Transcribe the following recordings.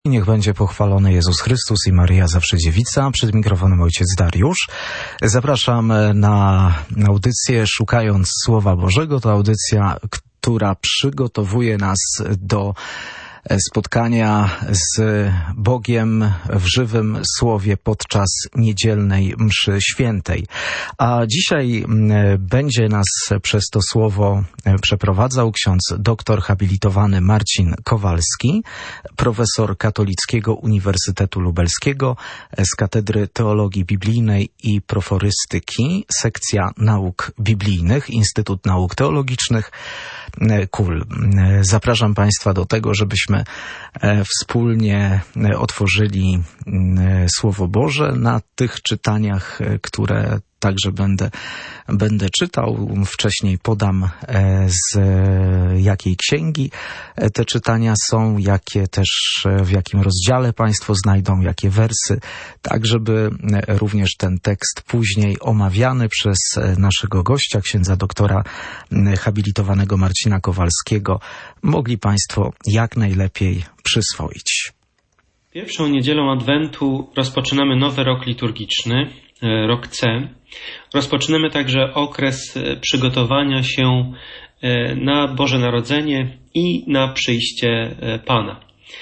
Niech będzie pochwalony Jezus Chrystus i Maryja Zawsze Dziewica. Przed mikrofonem ojciec Dariusz. Zapraszam na audycję Szukając Słowa Bożego. To audycja, która przygotowuje nas do spotkania z Bogiem w żywym słowie podczas niedzielnej mszy świętej. A dzisiaj będzie nas przez to słowo przeprowadzał ksiądz doktor habilitowany Marcin Kowalski, profesor Katolickiego Uniwersytetu Lubelskiego z Katedry Teologii Biblijnej i Proforystyki, sekcja nauk biblijnych, Instytut Nauk Teologicznych, KUL. Zapraszam Państwa do tego, żebyśmy wspólnie otworzyli Słowo Boże na tych czytaniach, które także będę czytał. Wcześniej podam, z jakiej księgi te czytania są, jakie też, w jakim rozdziale Państwo znajdą, jakie wersy, tak żeby również ten tekst później omawiany przez naszego gościa, księdza doktora habilitowanego Marcina Kowalskiego, mogli Państwo jak najlepiej przyswoić. Pierwszą niedzielą Adwentu rozpoczynamy nowy rok liturgiczny, rok C. Rozpoczynamy także okres przygotowania się na Boże Narodzenie i na przyjście Pana.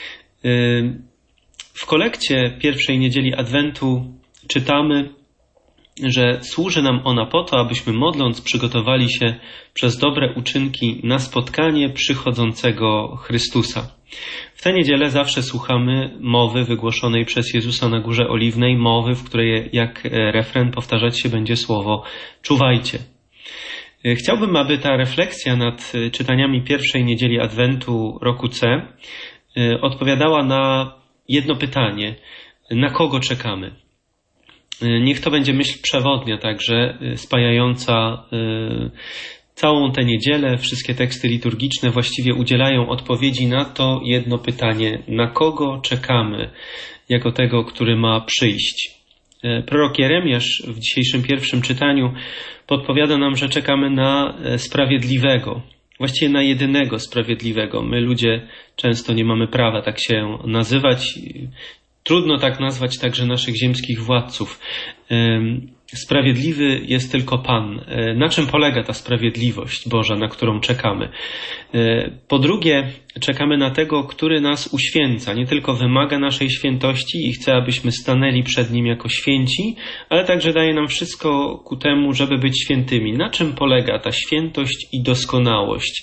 W kolekcie pierwszej niedzieli Adwentu czytamy, że służy nam ona po to, abyśmy modląc przygotowali się przez dobre uczynki na spotkanie przychodzącego Chrystusa. W tę niedzielę zawsze słuchamy mowy wygłoszonej przez Jezusa na Górze Oliwnej, mowy, w której jak refren powtarzać się będzie słowo czuwajcie. Chciałbym, aby ta refleksja nad czytaniami pierwszej niedzieli Adwentu roku C odpowiadała na jedno pytanie: na kogo czekamy? Niech to będzie myśl przewodnia także, spajająca całą tę niedzielę. Wszystkie teksty liturgiczne właściwie udzielają odpowiedzi na to jedno pytanie: na kogo czekamy jako tego, który ma przyjść? Prorok Jeremiasz w dzisiejszym pierwszym czytaniu podpowiada nam, że czekamy na sprawiedliwego, właściwie na jedynego sprawiedliwego. My ludzie często nie mamy prawa tak się nazywać. Trudno tak nazwać także naszych ziemskich władców. Sprawiedliwy jest tylko Pan. Na czym polega ta sprawiedliwość Boża, na którą czekamy? Po drugie, czekamy na tego, który nas uświęca. Nie tylko wymaga naszej świętości i chce, abyśmy stanęli przed Nim jako święci, ale także daje nam wszystko ku temu, żeby być świętymi. Na czym polega ta świętość i doskonałość,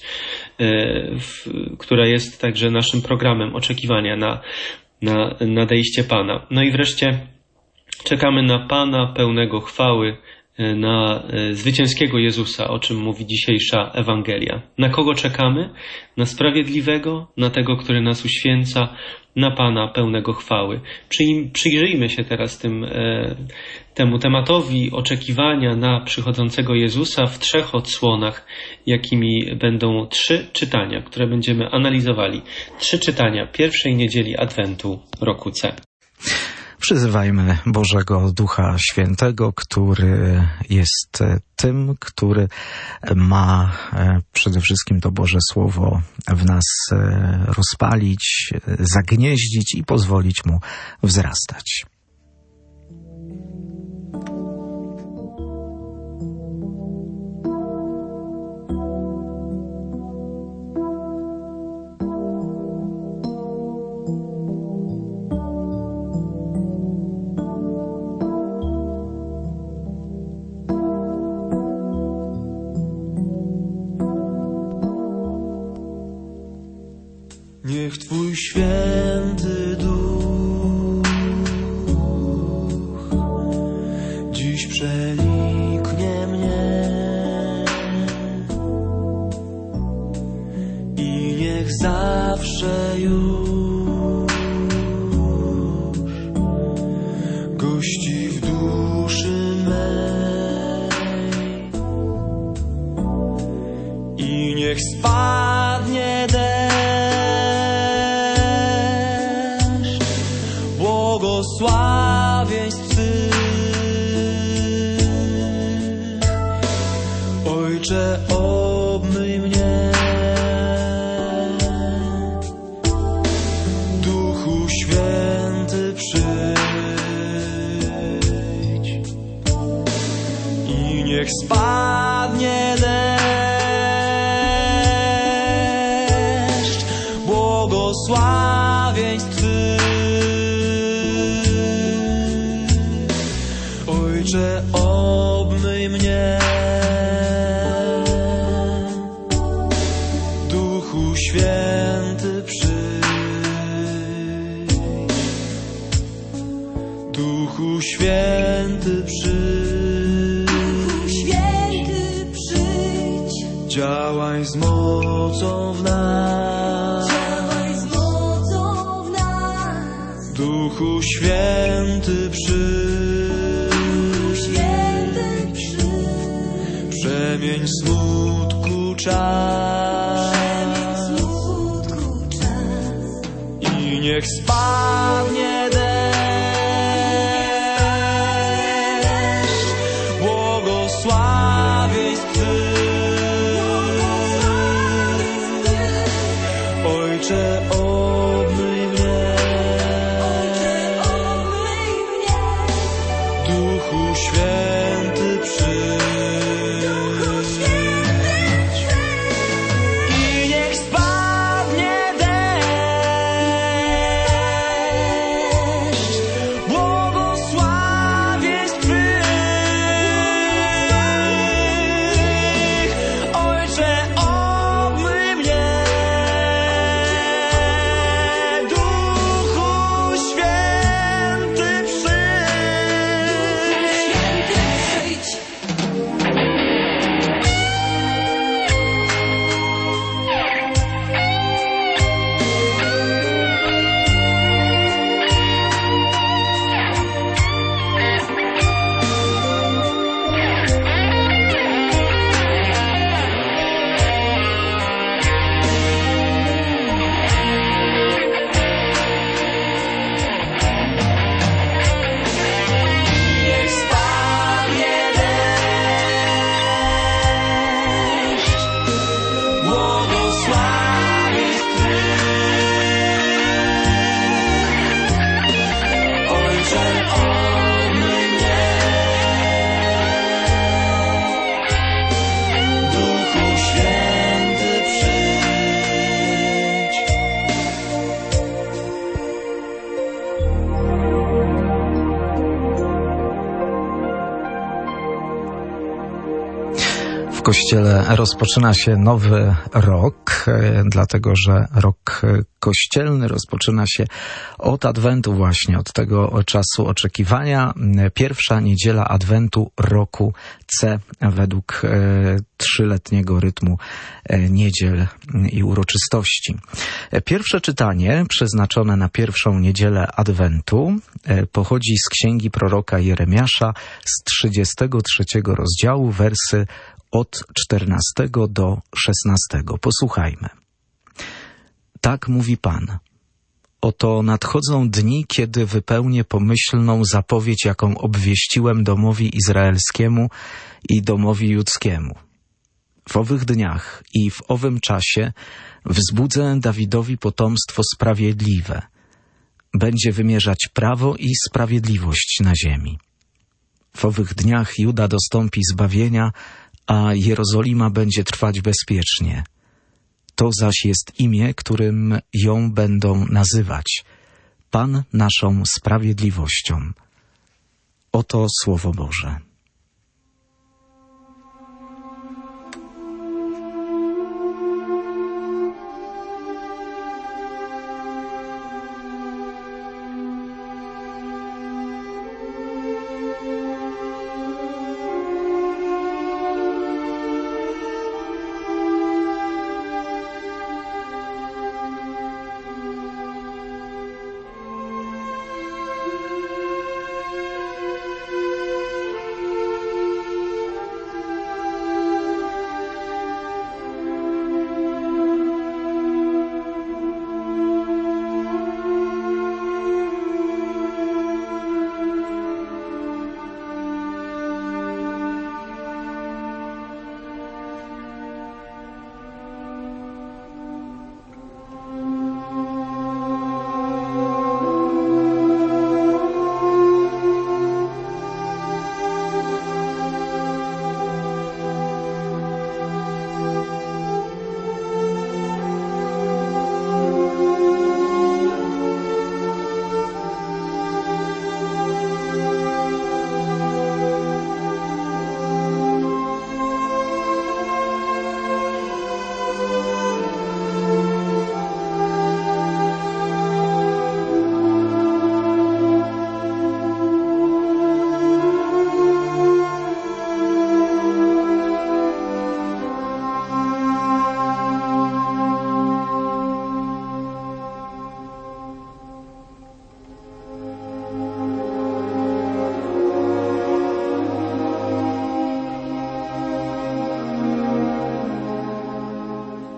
która jest także naszym programem oczekiwania na nadejście Pana? No i wreszcie czekamy na Pana pełnego chwały, na zwycięskiego Jezusa, o czym mówi dzisiejsza Ewangelia. Na kogo czekamy? Na sprawiedliwego, na tego, który nas uświęca, na Pana pełnego chwały. Przyjrzyjmy się teraz temu tematowi oczekiwania na przychodzącego Jezusa w 3 odsłonach, jakimi będą 3 czytania, które będziemy analizowali. 3 czytania pierwszej niedzieli Adwentu roku C. Przyzywajmy Bożego Ducha Świętego, który jest tym, który ma przede wszystkim to Boże Słowo w nas rozpalić, zagnieździć i pozwolić mu wzrastać. Niech Twój święty Duch dziś przeniknie mnie i niech zawsze już gości w duszy mej i niech spadnie deszcz błogosławieństw Twych. Ojcze, obmyj mnie, Duchu Święty. Święty przyjdź i niech spadnie deszcz błogosławieństw Twych. Ojcze, obmyj mnie, Duchu Święty przyjdź, Duchu Święty przyjdź, Duchu Święty przyjdź, działaj z mocą w nas, działaj z mocą w nas. Duchu Święty przyjdź, Duchu Święty przyjdź, przemień smutku czas, przemień smutku czas. i niech spadnie deszcz błogosławieństw Twych. Ojcze, obmyj mnie, Obmyj mnie, Duchu Święty Duchu przyjdź, Święty i niech spadnie deszcz błogosławieństw Twych. Ojcze, obmyj mnie, Duchu Święty przyjdź. Niech spadnie deszcz błogosławieństw Twych. Ojcze, obmyj mnie, Duchu Święty przyjdź. W Kościele rozpoczyna się nowy rok, dlatego że rok kościelny rozpoczyna się od Adwentu właśnie, od tego czasu oczekiwania. Pierwsza niedziela Adwentu roku C według trzyletniego rytmu niedziel i uroczystości. Pierwsze czytanie przeznaczone na pierwszą niedzielę Adwentu pochodzi z księgi proroka Jeremiasza z 33 rozdziału, wersy od 14 do 16. Posłuchajmy. Tak mówi Pan. Oto nadchodzą dni, kiedy wypełnię pomyślną zapowiedź, jaką obwieściłem domowi izraelskiemu i domowi judzkiemu. W owych dniach i w owym czasie wzbudzę Dawidowi potomstwo sprawiedliwe. Będzie wymierzać prawo i sprawiedliwość na ziemi. W owych dniach Juda dostąpi zbawienia, a Jerozolima będzie trwać bezpiecznie. To zaś jest imię, którym ją będą nazywać. Pan naszą sprawiedliwością. Oto Słowo Boże.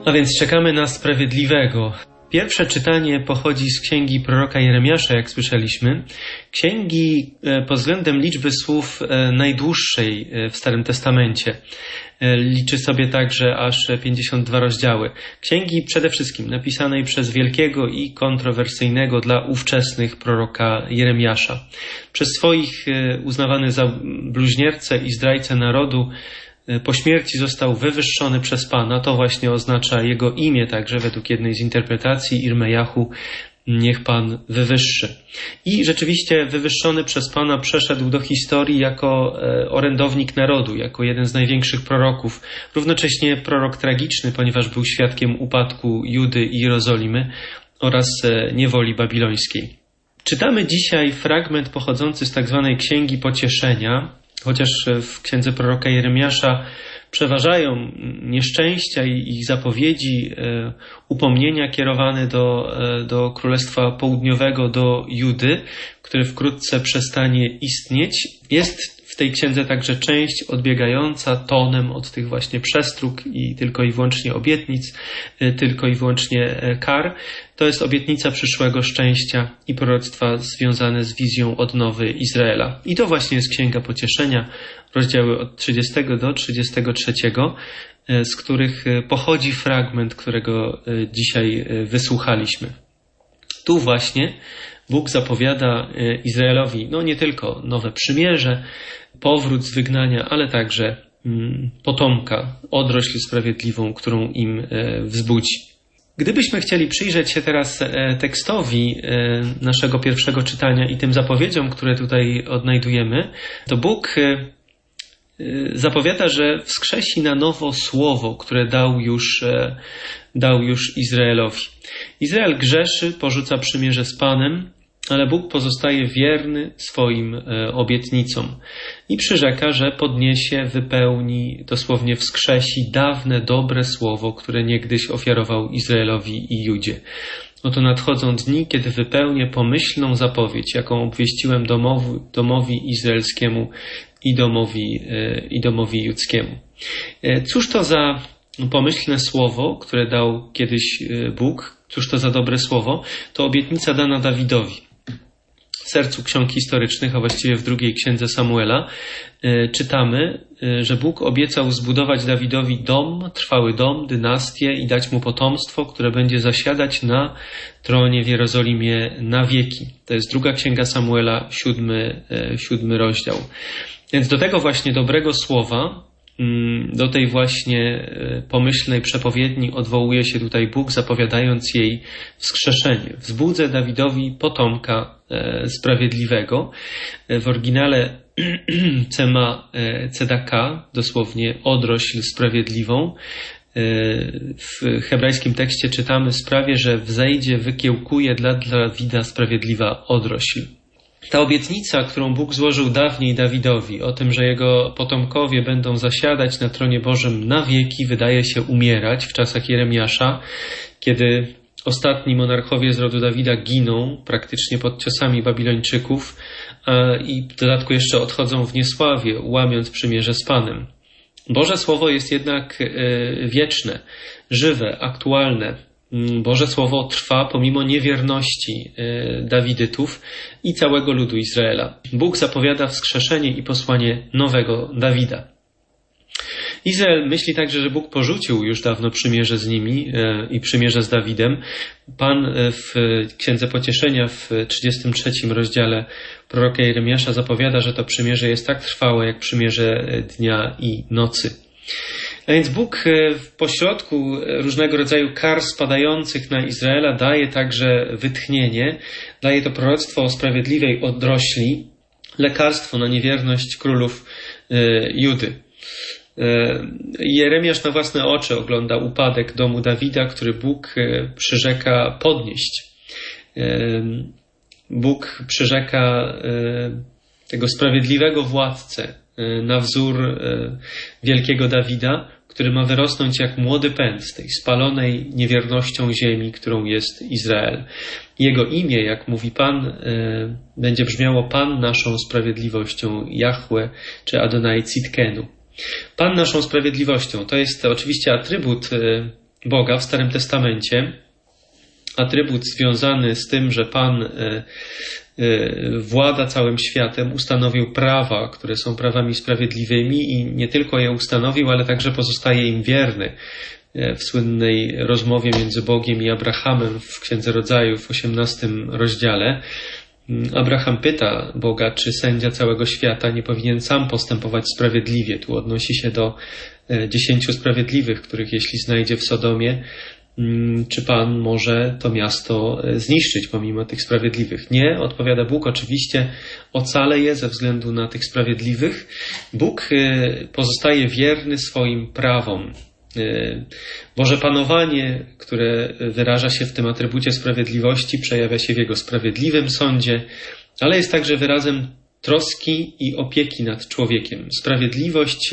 A więc czekamy na sprawiedliwego. Pierwsze czytanie pochodzi z księgi proroka Jeremiasza, jak słyszeliśmy. Księgi pod względem liczby słów najdłuższej w Starym Testamencie. Liczy sobie także aż 52 rozdziały. Księgi przede wszystkim napisanej przez wielkiego i kontrowersyjnego dla ówczesnych proroka Jeremiasza. Przez swoich uznawany za bluźniercę i zdrajcę narodu po śmierci został wywyższony przez Pana. To właśnie oznacza jego imię, także według jednej z interpretacji Irmejahu, niech Pan wywyższy. I rzeczywiście wywyższony przez Pana przeszedł do historii jako orędownik narodu, jako jeden z największych proroków. Równocześnie prorok tragiczny, ponieważ był świadkiem upadku Judy i Jerozolimy oraz niewoli babilońskiej. Czytamy dzisiaj fragment pochodzący z tak zwanej Księgi Pocieszenia, chociaż w księdze proroka Jeremiasza przeważają nieszczęścia i zapowiedzi, upomnienia kierowane do Królestwa Południowego, do Judy, które wkrótce przestanie istnieć. Jest w tej księdze także część odbiegająca tonem od tych właśnie przestróg i tylko i wyłącznie obietnic, tylko i wyłącznie kar. To jest obietnica przyszłego szczęścia i proroctwa związane z wizją odnowy Izraela. I to właśnie jest Księga Pocieszenia, rozdziały od 30 do 33, z których pochodzi fragment, którego dzisiaj wysłuchaliśmy. Tu właśnie Bóg zapowiada Izraelowi nie tylko nowe przymierze, powrót z wygnania, ale także potomka, odrośl sprawiedliwą, którą im wzbudzi. Gdybyśmy chcieli przyjrzeć się teraz tekstowi naszego pierwszego czytania i tym zapowiedziom, które tutaj odnajdujemy, to Bóg zapowiada, że wskrzesi na nowo słowo, które dał już Izraelowi. Izrael grzeszy, porzuca przymierze z Panem, ale Bóg pozostaje wierny swoim obietnicom i przyrzeka, że podniesie, wypełni, dosłownie wskrzesi dawne, dobre słowo, które niegdyś ofiarował Izraelowi i Judzie. Oto nadchodzą dni, kiedy wypełnię pomyślną zapowiedź, jaką obwieściłem domowi izraelskiemu i domowi judzkiemu. Cóż to za pomyślne słowo, które dał kiedyś Bóg? Cóż to za dobre słowo? To obietnica dana Dawidowi. W sercu ksiąg historycznych, a właściwie w drugiej księdze Samuela, czytamy, że Bóg obiecał zbudować Dawidowi dom, trwały dom, dynastię i dać mu potomstwo, które będzie zasiadać na tronie w Jerozolimie na wieki. To jest druga księga Samuela, 7 rozdział. Więc do tego właśnie dobrego słowa, do tej właśnie pomyślnej przepowiedni odwołuje się tutaj Bóg, zapowiadając jej wskrzeszenie. Wzbudzę Dawidowi potomka sprawiedliwego. W oryginale Cema Cedaka, dosłownie odrośl sprawiedliwą. W hebrajskim tekście czytamy: sprawie, że wzejdzie, wykiełkuje dla Dawida sprawiedliwa odrośl. Ta obietnica, którą Bóg złożył dawniej Dawidowi, o tym, że jego potomkowie będą zasiadać na tronie Bożym na wieki, wydaje się umierać w czasach Jeremiasza, kiedy ostatni monarchowie z rodu Dawida giną praktycznie pod ciosami Babilończyków i w dodatku jeszcze odchodzą w niesławie, łamiąc przymierze z Panem. Boże Słowo jest jednak wieczne, żywe, aktualne. Boże Słowo trwa pomimo niewierności Dawidytów i całego ludu Izraela. Bóg zapowiada wskrzeszenie i posłanie nowego Dawida. Izrael myśli także, że Bóg porzucił już dawno przymierze z nimi i przymierze z Dawidem. Pan w Księdze Pocieszenia w 33 rozdziale proroka Jeremiasza zapowiada, że to przymierze jest tak trwałe jak przymierze dnia i nocy. A więc Bóg w pośrodku różnego rodzaju kar spadających na Izraela daje także wytchnienie, daje to proroctwo o sprawiedliwej odrośli, lekarstwo na niewierność królów Judy. Jeremiasz na własne oczy ogląda upadek domu Dawida, który Bóg przyrzeka podnieść. Bóg przyrzeka tego sprawiedliwego władcę na wzór wielkiego Dawida, który ma wyrosnąć jak młody pęd z tej spalonej niewiernością ziemi, którą jest Izrael. Jego imię, jak mówi Pan, będzie brzmiało Pan naszą sprawiedliwością, Jahwe czy Adonai Tzidkenu. Pan naszą sprawiedliwością to jest oczywiście atrybut Boga w Starym Testamencie, atrybut związany z tym, że Pan włada całym światem, ustanowił prawa, które są prawami sprawiedliwymi i nie tylko je ustanowił, ale także pozostaje im wierny. W słynnej rozmowie między Bogiem i Abrahamem w Księdze Rodzaju w 18 rozdziale Abraham pyta Boga, czy sędzia całego świata nie powinien sam postępować sprawiedliwie. Tu odnosi się do 10 sprawiedliwych, których jeśli znajdzie w Sodomie, czy Pan może to miasto zniszczyć pomimo tych sprawiedliwych? Nie, odpowiada Bóg, oczywiście ocalę je ze względu na tych sprawiedliwych. Bóg pozostaje wierny swoim prawom. Boże panowanie, które wyraża się w tym atrybucie sprawiedliwości, przejawia się w Jego sprawiedliwym sądzie, ale jest także wyrazem troski i opieki nad człowiekiem. Sprawiedliwość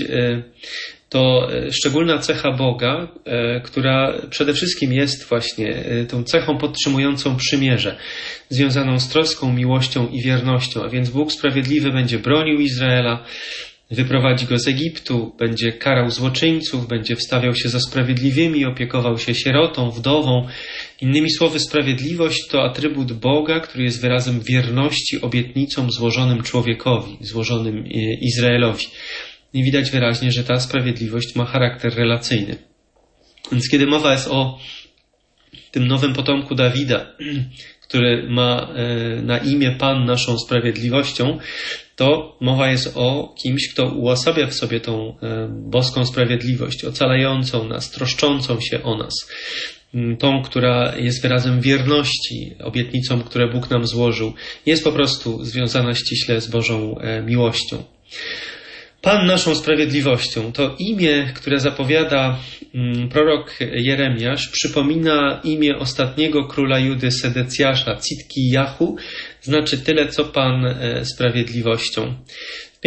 to szczególna cecha Boga, która przede wszystkim jest właśnie tą cechą podtrzymującą przymierze, związaną z troską, miłością i wiernością. A więc Bóg sprawiedliwy będzie bronił Izraela, wyprowadzi go z Egiptu, będzie karał złoczyńców, będzie wstawiał się za sprawiedliwymi, opiekował się sierotą, wdową. Innymi słowy, sprawiedliwość to atrybut Boga, który jest wyrazem wierności obietnicom złożonym człowiekowi, złożonym Izraelowi. I widać wyraźnie, że ta sprawiedliwość ma charakter relacyjny. Więc kiedy mowa jest o tym nowym potomku Dawida, który ma na imię Pan naszą sprawiedliwością, to mowa jest o kimś, kto uosabia w sobie tą boską sprawiedliwość, ocalającą nas, troszczącą się o nas. Tą, która jest wyrazem wierności, obietnicą, które Bóg nam złożył, jest po prostu związana ściśle z Bożą miłością. Pan naszą sprawiedliwością to imię, które zapowiada prorok Jeremiasz, przypomina imię ostatniego króla Judy Sedecjasza, Citkijahu, znaczy tyle, co Pan sprawiedliwością. W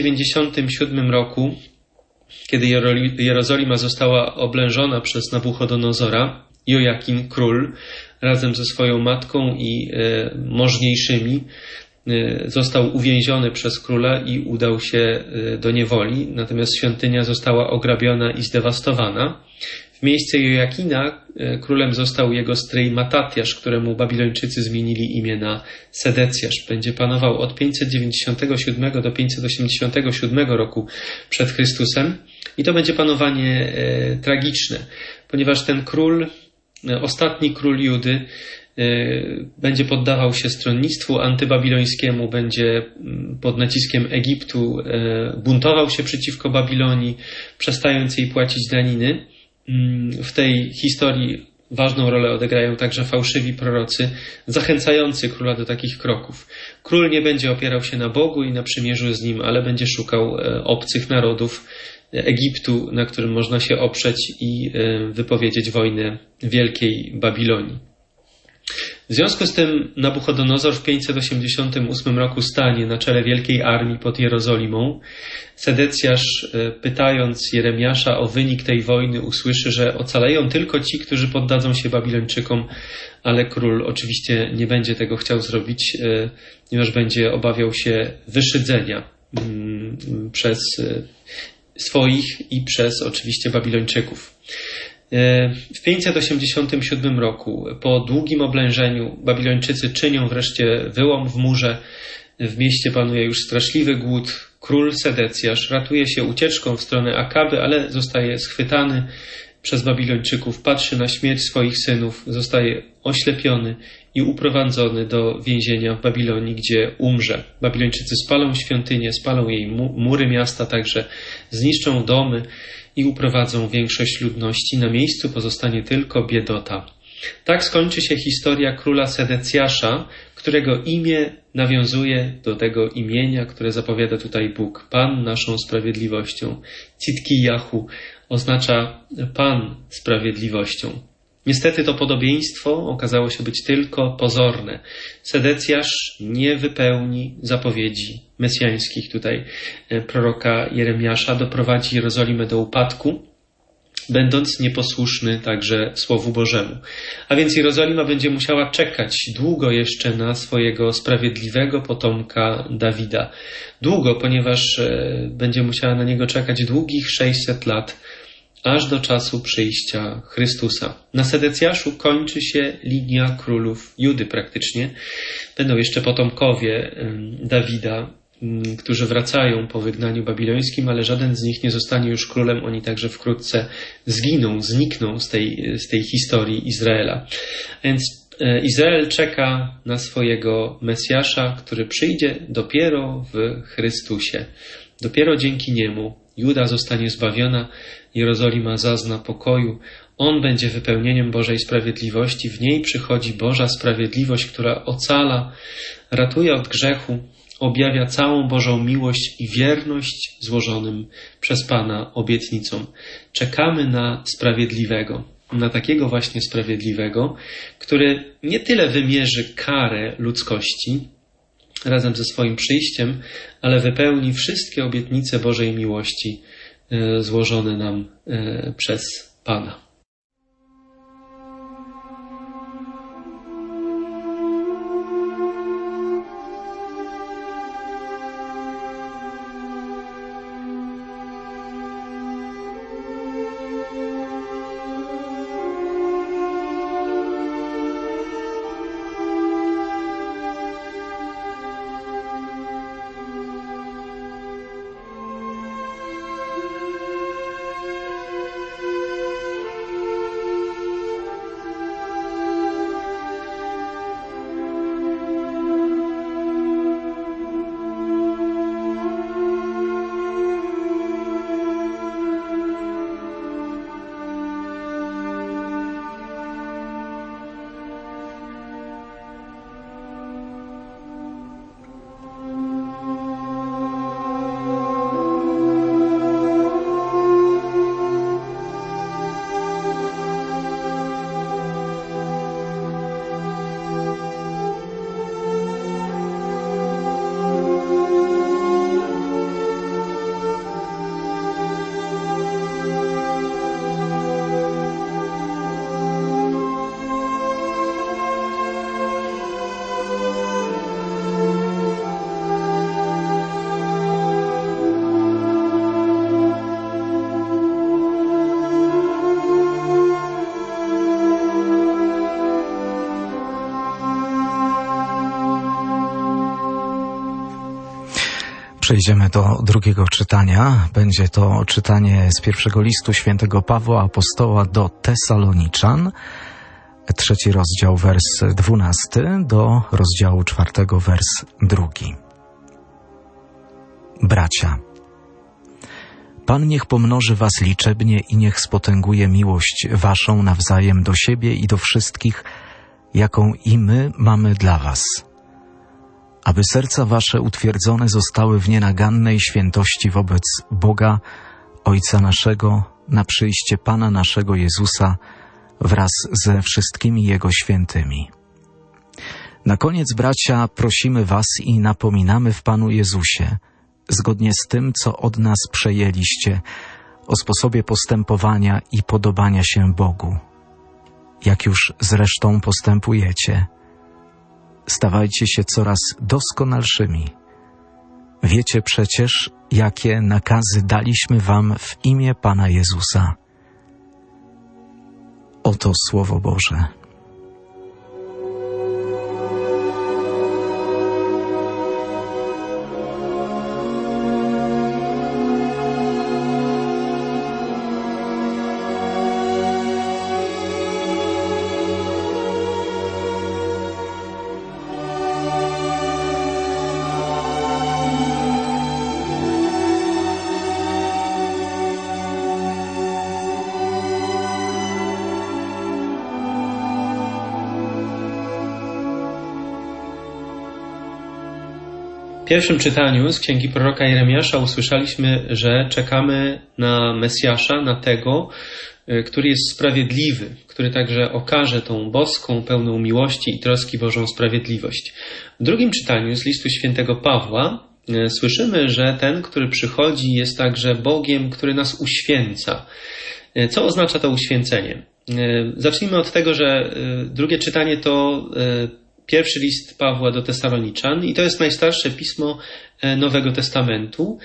597 roku, kiedy Jerozolima została oblężona przez Nabuchodonozora, Jojakim król razem ze swoją matką i możniejszymi został uwięziony przez króla i udał się do niewoli, natomiast świątynia została ograbiona i zdewastowana. W miejsce Jojakina królem został jego stryj Matatiasz, któremu Babilończycy zmienili imię na Sedecjasz. Będzie panował od 597 do 587 roku przed Chrystusem i to będzie panowanie tragiczne, ponieważ ten król, ostatni król Judy, będzie poddawał się stronnictwu antybabilońskiemu, będzie pod naciskiem Egiptu buntował się przeciwko Babilonii, przestając jej płacić daniny. W tej historii ważną rolę odegrają także fałszywi prorocy, zachęcający króla do takich kroków. Król nie będzie opierał się na Bogu i na przymierzu z nim, ale będzie szukał obcych narodów, Egiptu, na którym można się oprzeć i wypowiedzieć wojnę wielkiej Babilonii. W związku z tym Nabuchodonozor w 588 roku stanie na czele wielkiej armii pod Jerozolimą. Sedecjasz, pytając Jeremiasza o wynik tej wojny, usłyszy, że ocaleją tylko ci, którzy poddadzą się Babilończykom, ale król oczywiście nie będzie tego chciał zrobić, ponieważ będzie obawiał się wyszydzenia przez swoich i przez oczywiście Babilończyków. W 587 roku, po długim oblężeniu, Babilończycy czynią wreszcie wyłom w murze. W mieście panuje już straszliwy głód. Król Sedecjasz ratuje się ucieczką w stronę Akaby, ale zostaje schwytany przez Babilończyków, patrzy na śmierć swoich synów, zostaje oślepiony i uprowadzony do więzienia w Babilonii, gdzie umrze. Babilończycy spalą świątynię, spalą jej mury miasta, także zniszczą domy i uprowadzą większość ludności. Na miejscu pozostanie tylko biedota. Tak skończy się historia króla Sedecjasza, którego imię nawiązuje do tego imienia, które zapowiada tutaj Bóg. Pan naszą sprawiedliwością. Citkijahu oznacza Pan sprawiedliwością. Niestety to podobieństwo okazało się być tylko pozorne. Sedecjasz nie wypełni zapowiedzi mesjańskich tutaj proroka Jeremiasza, doprowadzi Jerozolimę do upadku, będąc nieposłuszny także Słowu Bożemu. A więc Jerozolima będzie musiała czekać długo jeszcze na swojego sprawiedliwego potomka Dawida. Długo, ponieważ będzie musiała na niego czekać długich 600 lat, aż do czasu przyjścia Chrystusa. Na Sedecjaszu kończy się linia królów Judy praktycznie. Będą jeszcze potomkowie Dawida, którzy wracają po wygnaniu babilońskim, ale żaden z nich nie zostanie już królem. Oni także wkrótce znikną z tej historii Izraela. Więc Izrael czeka na swojego Mesjasza, który przyjdzie dopiero w Chrystusie. Dopiero dzięki Niemu Juda zostanie zbawiona, Jerozolima zazna pokoju. On będzie wypełnieniem Bożej sprawiedliwości. W niej przychodzi Boża sprawiedliwość, która ocala, ratuje od grzechu, objawia całą Bożą miłość i wierność złożonym przez Pana obietnicom. Czekamy na sprawiedliwego, na takiego właśnie sprawiedliwego, który nie tyle wymierzy karę ludzkości razem ze swoim przyjściem, ale wypełni wszystkie obietnice Bożej miłości złożone nam przez Pana. Przejdziemy do drugiego czytania. Będzie to czytanie z pierwszego listu świętego Pawła Apostoła do Tesaloniczan, 3 rozdział, wers 12, do rozdziału 4, wers 2. Bracia, Pan niech pomnoży was liczebnie i niech spotęguje miłość waszą nawzajem do siebie i do wszystkich, jaką i my mamy dla was. Aby serca wasze utwierdzone zostały w nienagannej świętości wobec Boga, Ojca naszego, na przyjście Pana naszego Jezusa wraz ze wszystkimi Jego świętymi. Na koniec, bracia, prosimy was i napominamy w Panu Jezusie, zgodnie z tym, co od nas przejęliście, o sposobie postępowania i podobania się Bogu. Jak już zresztą postępujecie, stawajcie się coraz doskonalszymi. Wiecie przecież, jakie nakazy daliśmy wam w imię Pana Jezusa. Oto Słowo Boże. W pierwszym czytaniu z księgi proroka Jeremiasza usłyszeliśmy, że czekamy na Mesjasza, na tego, który jest sprawiedliwy, który także okaże tą boską, pełną miłości i troski Bożą sprawiedliwość. W drugim czytaniu z listu świętego Pawła słyszymy, że ten, który przychodzi, jest także Bogiem, który nas uświęca. Co oznacza to uświęcenie? Zacznijmy od tego, że drugie czytanie to pierwszy list Pawła do Tesaloniczan i to jest najstarsze pismo Nowego Testamentu.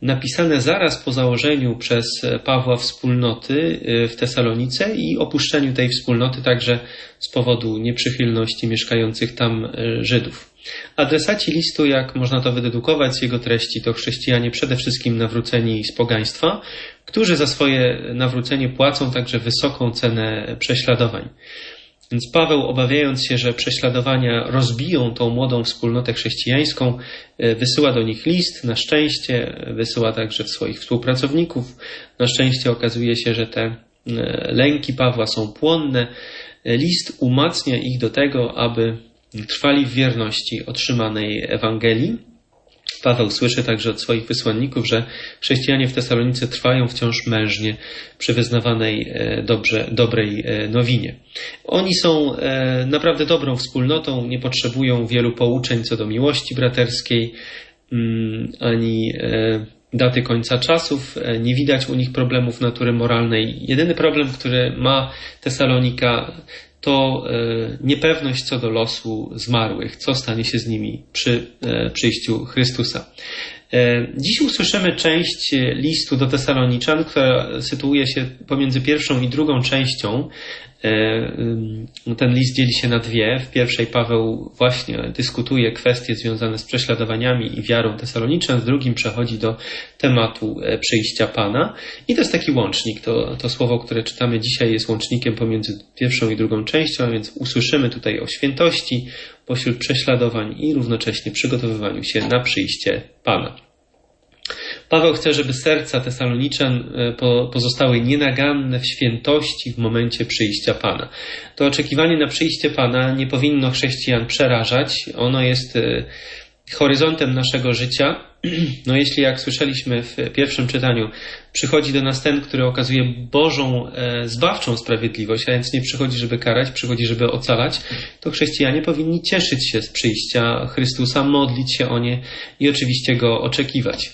napisane zaraz po założeniu przez Pawła wspólnoty w Tesalonice i opuszczeniu tej wspólnoty także z powodu nieprzychylności mieszkających tam Żydów. Adresaci listu, jak można to wydedukować z jego treści, to chrześcijanie przede wszystkim nawróceni z pogaństwa, którzy za swoje nawrócenie płacą także wysoką cenę prześladowań. Więc Paweł, obawiając się, że prześladowania rozbiją tą młodą wspólnotę chrześcijańską, wysyła do nich list. Na szczęście wysyła także swoich współpracowników. Na szczęście okazuje się, że te lęki Pawła są płonne. List umacnia ich do tego, aby trwali w wierności otrzymanej Ewangelii. Paweł słyszy także od swoich wysłanników, że chrześcijanie w Tesalonice trwają wciąż mężnie przy wyznawanej dobrej nowinie. Oni są naprawdę dobrą wspólnotą, nie potrzebują wielu pouczeń co do miłości braterskiej, ani daty końca czasów. Nie widać u nich problemów natury moralnej. Jedyny problem, który ma Tesalonika, to niepewność co do losu zmarłych, co stanie się z nimi przy przyjściu Chrystusa. Dziś usłyszymy część listu do Tesaloniczan, która sytuuje się pomiędzy pierwszą i drugą częścią. Ten list dzieli się na dwie. W pierwszej Paweł właśnie dyskutuje kwestie związane z prześladowaniami i wiarą Tesaloniczan, w drugim przechodzi do tematu przyjścia Pana. I to jest taki łącznik. To słowo, które czytamy dzisiaj, jest łącznikiem pomiędzy pierwszą i drugą częścią, a więc usłyszymy tutaj o świętości pośród prześladowań i równocześnie przygotowywaniu się na przyjście Pana. Paweł chce, żeby serca Tesaloniczan pozostały nienaganne w świętości w momencie przyjścia Pana. To oczekiwanie na przyjście Pana nie powinno chrześcijan przerażać. Ono jest horyzontem naszego życia. No jeśli, jak słyszeliśmy w pierwszym czytaniu, przychodzi do nas ten, który okazuje Bożą zbawczą sprawiedliwość, a więc nie przychodzi, żeby karać, przychodzi, żeby ocalać, to chrześcijanie powinni cieszyć się z przyjścia Chrystusa, modlić się o nie i oczywiście Go oczekiwać.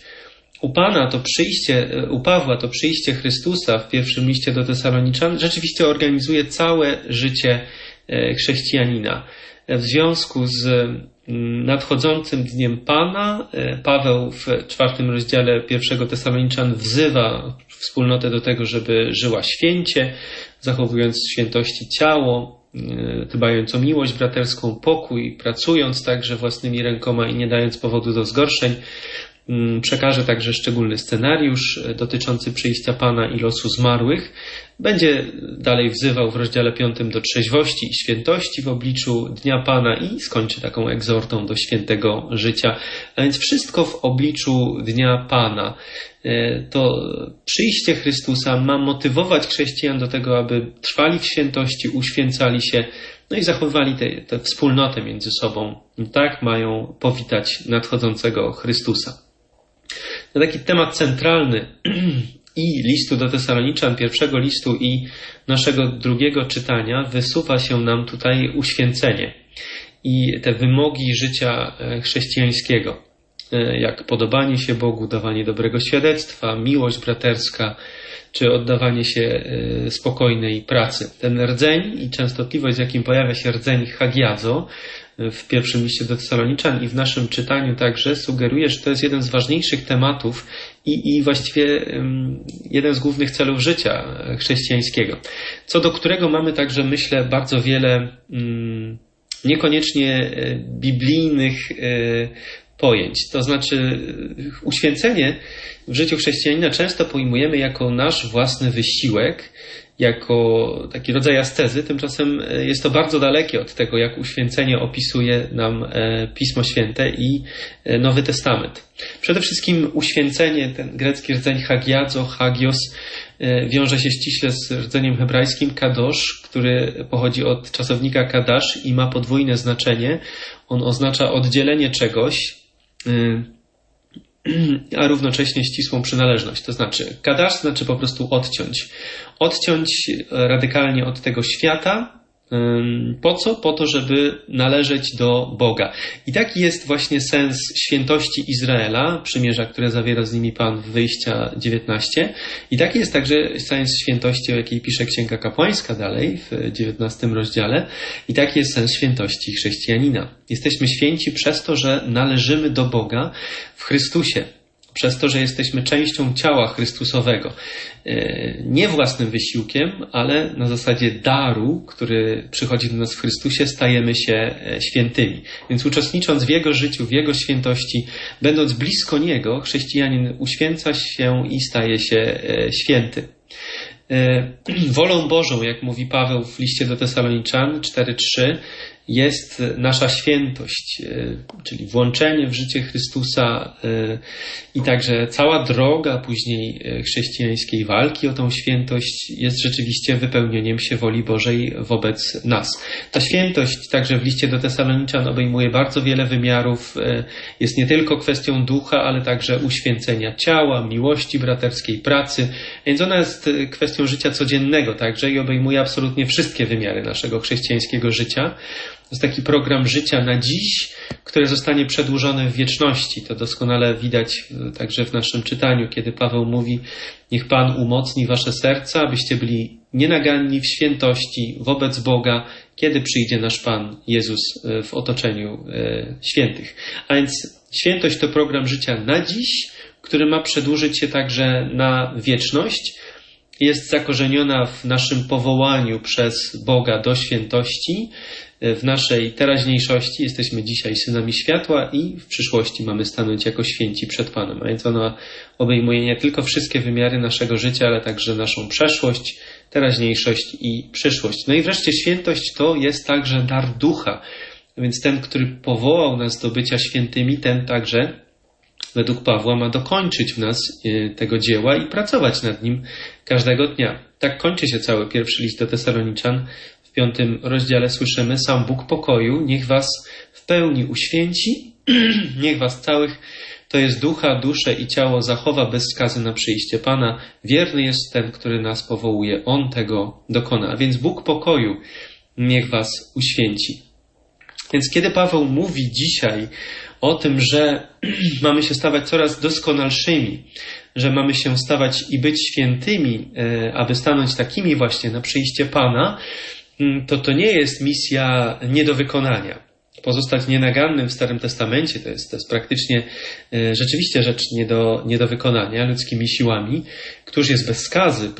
U Pawła to przyjście Chrystusa w pierwszym liście do Tesaloniczan rzeczywiście organizuje całe życie chrześcijanina. W związku z nadchodzącym dniem Pana Paweł w 4 rozdziale 1 Tesaloniczan wzywa wspólnotę do tego, żeby żyła święcie, zachowując w świętości ciało, dbając o miłość braterską, pokój, pracując także własnymi rękoma i nie dając powodu do zgorszeń. Przekaże także szczególny scenariusz dotyczący przyjścia Pana i losu zmarłych. Będzie dalej wzywał w rozdziale 5 do trzeźwości i świętości w obliczu Dnia Pana i skończy taką egzortą do świętego życia. A więc wszystko w obliczu Dnia Pana. To przyjście Chrystusa ma motywować chrześcijan do tego, aby trwali w świętości, uświęcali się, no i zachowywali tę wspólnotę między sobą. Tak mają powitać nadchodzącego Chrystusa. To taki temat centralny i listu do Tesaloniczan, pierwszego listu i naszego drugiego czytania wysuwa się nam tutaj uświęcenie i te wymogi życia chrześcijańskiego, jak podobanie się Bogu, dawanie dobrego świadectwa, miłość braterska, czy oddawanie się spokojnej pracy. Ten rdzeń i częstotliwość, z jakim pojawia się rdzeń hagiadzo w pierwszym liście do Tesaloniczan i w naszym czytaniu także sugeruje, że to jest jeden z ważniejszych tematów i właściwie jeden z głównych celów życia chrześcijańskiego, co do którego mamy także, myślę, bardzo wiele niekoniecznie biblijnych pojęć. To znaczy uświęcenie w życiu chrześcijanina często pojmujemy jako nasz własny wysiłek, jako taki rodzaj ascezy. Tymczasem jest to bardzo dalekie od tego, jak uświęcenie opisuje nam Pismo Święte i Nowy Testament. Przede wszystkim uświęcenie, ten grecki rdzeń hagiadzo, hagios, wiąże się ściśle z rdzeniem hebrajskim kadosz, który pochodzi od czasownika kadasz i ma podwójne znaczenie. On oznacza oddzielenie czegoś, a równocześnie ścisłą przynależność. To znaczy, kadasz znaczy po prostu odciąć. Odciąć radykalnie od tego świata. Po co? Po to, żeby należeć do Boga. I taki jest właśnie sens świętości Izraela, przymierza, które zawiera z nimi Pan w Wyjścia 19. I taki jest także sens świętości, o jakiej pisze Księga Kapłańska dalej w 19 rozdziale. I taki jest sens świętości chrześcijanina. Jesteśmy święci przez to, że należymy do Boga w Chrystusie. przez to, że jesteśmy częścią ciała Chrystusowego. Nie własnym wysiłkiem, ale na zasadzie daru, który przychodzi do nas w Chrystusie, stajemy się świętymi. Więc uczestnicząc w Jego życiu, w Jego świętości, będąc blisko Niego, chrześcijanin uświęca się i staje się święty. Wolą Bożą, jak mówi Paweł w liście do Tesaloniczan 4:3, jest nasza świętość, czyli włączenie w życie Chrystusa i także cała droga później chrześcijańskiej walki o tą świętość jest rzeczywiście wypełnieniem się woli Bożej wobec nas. Ta świętość także w liście do Tesaloniczan obejmuje bardzo wiele wymiarów. Jest nie tylko kwestią ducha, ale także uświęcenia ciała, miłości braterskiej, pracy. Więc ona jest kwestią życia codziennego także i obejmuje absolutnie wszystkie wymiary naszego chrześcijańskiego życia. To jest taki program życia na dziś, które zostanie przedłużone w wieczności. To doskonale widać także w naszym czytaniu, kiedy Paweł mówi: niech Pan umocni wasze serca, abyście byli nienaganni w świętości wobec Boga, kiedy przyjdzie nasz Pan Jezus w otoczeniu świętych. A więc świętość to program życia na dziś, który ma przedłużyć się także na wieczność. Jest zakorzeniona w naszym powołaniu przez Boga do świętości, w naszej teraźniejszości. Jesteśmy dzisiaj synami światła i w przyszłości mamy stanąć jako święci przed Panem. A więc ona obejmuje nie tylko wszystkie wymiary naszego życia, ale także naszą przeszłość, teraźniejszość i przyszłość. No i wreszcie świętość to jest także dar ducha. A więc ten, który powołał nas do bycia świętymi, ten także według Pawła ma dokończyć w nas tego dzieła i pracować nad nim każdego dnia. Tak kończy się cały pierwszy list do Tesaloniczan. W 5 rozdziale słyszymy: sam Bóg pokoju niech was w pełni uświęci, niech was całych, to jest ducha, duszę i ciało, zachowa bez skazy na przyjście Pana. Wierny jest ten, który nas powołuje. On tego dokona. A więc Bóg pokoju niech was uświęci. Więc kiedy Paweł mówi dzisiaj o tym, że mamy się stawać coraz doskonalszymi, że mamy się stawać i być świętymi, aby stanąć takimi właśnie na przyjście Pana, to nie jest misja nie do wykonania. Pozostać nienagannym w Starym Testamencie to jest praktycznie rzeczywiście rzecz nie do wykonania ludzkimi siłami. Któż jest bez skazy?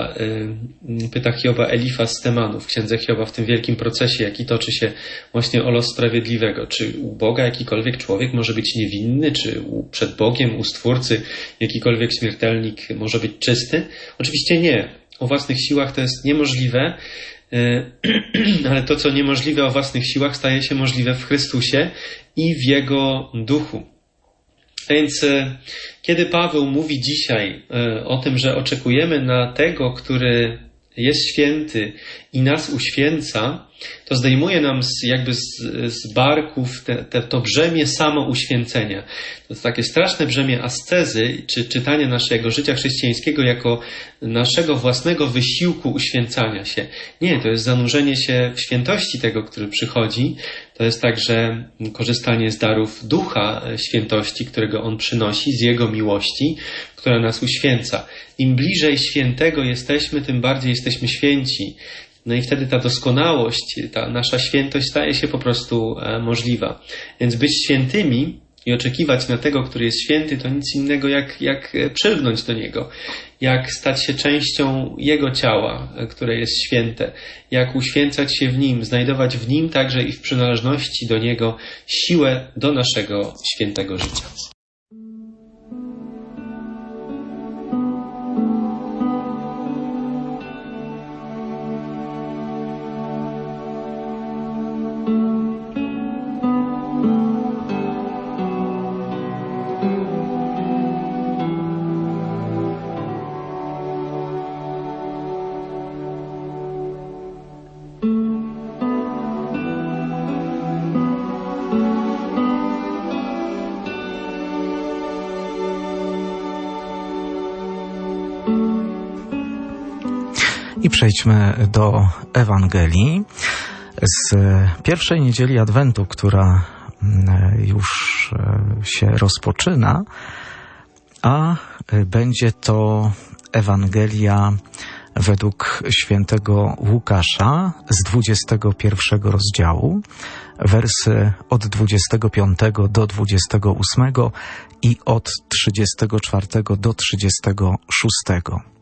Pyta Hioba Elifaz z Temanu w księdze Hioba, w tym wielkim procesie, jaki toczy się właśnie o los sprawiedliwego. Czy u Boga jakikolwiek człowiek może być niewinny? Czy przed Bogiem, u Stwórcy jakikolwiek śmiertelnik może być czysty? Oczywiście nie. O własnych siłach to jest niemożliwe. Ale to, co niemożliwe o własnych siłach, staje się możliwe w Chrystusie i w Jego duchu. A więc kiedy Paweł mówi dzisiaj o tym, że oczekujemy na tego, który jest święty i nas uświęca, to zdejmuje nam z barków to brzemię samouświęcenia. To jest takie straszne brzemię ascezy, czy czytanie naszego życia chrześcijańskiego jako naszego własnego wysiłku uświęcania się. Nie, to jest zanurzenie się w świętości tego, który przychodzi. To jest także korzystanie z darów Ducha Świętości, którego On przynosi, z Jego miłości, która nas uświęca. Im bliżej świętego jesteśmy, tym bardziej jesteśmy święci. No i wtedy ta doskonałość, ta nasza świętość staje się po prostu możliwa. Więc być świętymi i oczekiwać na tego, który jest święty, to nic innego jak przylgnąć do Niego. Jak stać się częścią Jego ciała, które jest święte. Jak uświęcać się w Nim, znajdować w Nim także i w przynależności do Niego siłę do naszego świętego życia. I przejdźmy do Ewangelii z pierwszej niedzieli Adwentu, która już się rozpoczyna, a będzie to Ewangelia według świętego Łukasza z 21 rozdziału, wersy od 25 do 28 i od 34 do 36.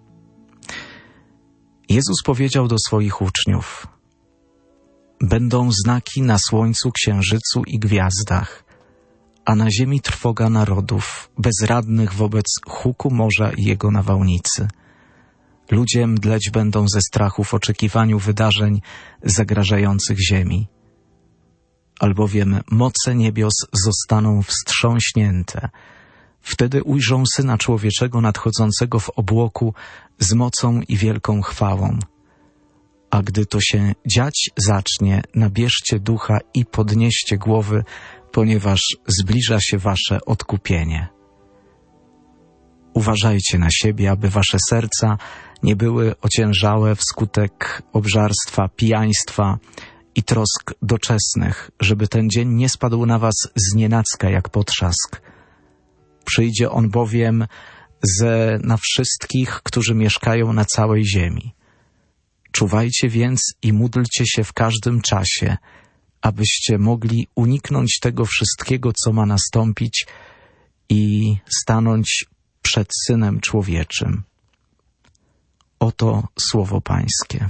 Jezus powiedział do swoich uczniów: będą znaki na słońcu, księżycu i gwiazdach, a na ziemi trwoga narodów, bezradnych wobec huku morza i jego nawałnicy. Ludzie mdleć będą ze strachu w oczekiwaniu wydarzeń zagrażających ziemi. Albowiem moce niebios zostaną wstrząśnięte. Wtedy ujrzą Syna Człowieczego nadchodzącego w obłoku z mocą i wielką chwałą. A gdy to się dziać zacznie, nabierzcie ducha i podnieście głowy, ponieważ zbliża się wasze odkupienie. Uważajcie na siebie, aby wasze serca nie były ociężałe wskutek obżarstwa, pijaństwa i trosk doczesnych, żeby ten dzień nie spadł na was znienacka jak potrzask. Przyjdzie on bowiem na wszystkich, którzy mieszkają na całej ziemi. Czuwajcie więc i módlcie się w każdym czasie, abyście mogli uniknąć tego wszystkiego, co ma nastąpić i stanąć przed Synem Człowieczym. Oto słowo Pańskie.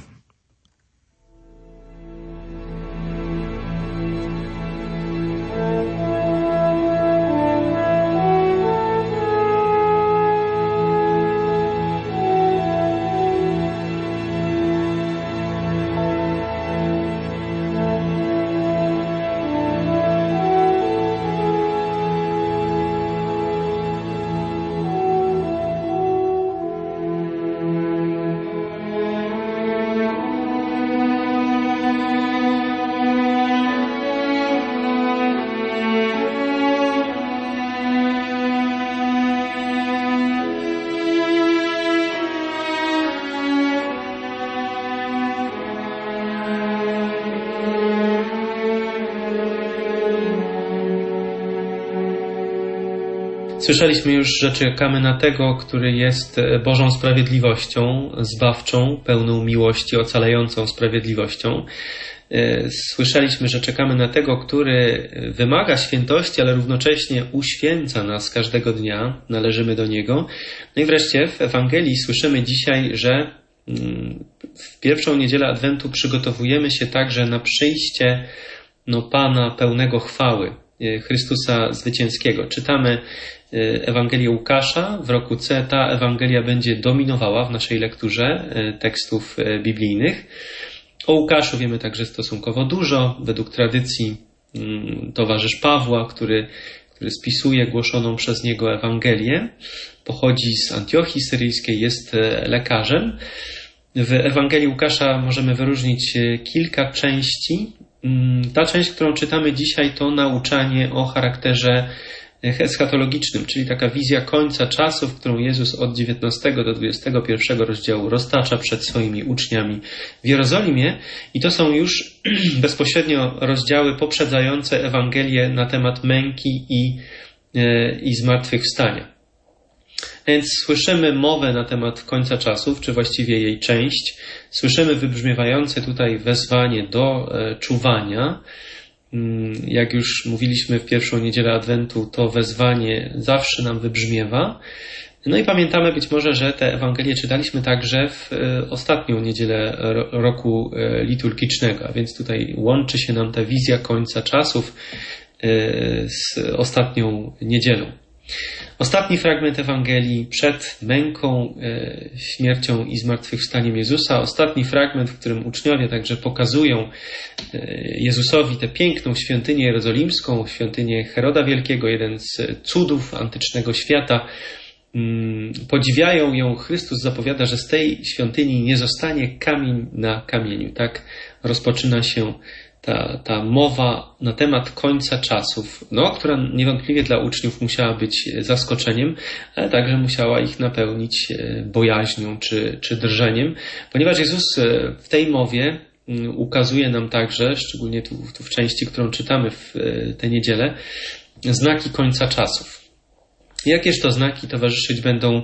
Słyszeliśmy już, że czekamy na tego, który jest Bożą sprawiedliwością, zbawczą, pełną miłości, ocalającą sprawiedliwością. Słyszeliśmy, że czekamy na tego, który wymaga świętości, ale równocześnie uświęca nas każdego dnia, należymy do Niego. No i wreszcie w Ewangelii słyszymy dzisiaj, że w pierwszą niedzielę Adwentu przygotowujemy się także na przyjście Pana pełnego chwały, Chrystusa Zwycięskiego. Czytamy Ewangelię Łukasza. W roku C ta Ewangelia będzie dominowała w naszej lekturze tekstów biblijnych. O Łukaszu wiemy także stosunkowo dużo. Według tradycji towarzysz Pawła, który spisuje głoszoną przez niego Ewangelię, pochodzi z Antiochii Syryjskiej, jest lekarzem. W Ewangelii Łukasza możemy wyróżnić kilka części. Ta część, którą czytamy dzisiaj, to nauczanie o charakterze eschatologicznym, czyli taka wizja końca czasów, którą Jezus od 19 do 21 rozdziału roztacza przed swoimi uczniami w Jerozolimie. I to są już bezpośrednio rozdziały poprzedzające Ewangelię na temat męki i zmartwychwstania. Więc słyszymy mowę na temat końca czasów, czy właściwie jej część. Słyszymy wybrzmiewające tutaj wezwanie do czuwania. Jak już mówiliśmy w pierwszą niedzielę Adwentu, to wezwanie zawsze nam wybrzmiewa. No i pamiętamy być może, że te Ewangelie czytaliśmy także w ostatnią niedzielę roku liturgicznego, a więc tutaj łączy się nam ta wizja końca czasów z ostatnią niedzielą. Ostatni fragment Ewangelii przed męką, śmiercią i zmartwychwstaniem Jezusa. Ostatni fragment, w którym uczniowie także pokazują Jezusowi tę piękną świątynię jerozolimską, świątynię Heroda Wielkiego, jeden z cudów antycznego świata. Podziwiają ją. Chrystus zapowiada, że z tej świątyni nie zostanie kamień na kamieniu. Tak rozpoczyna się ta mowa na temat końca czasów, która niewątpliwie dla uczniów musiała być zaskoczeniem, ale także musiała ich napełnić bojaźnią czy drżeniem, ponieważ Jezus w tej mowie ukazuje nam także, szczególnie tu w części, którą czytamy w tę niedzielę, znaki końca czasów. Jakież to znaki towarzyszyć będą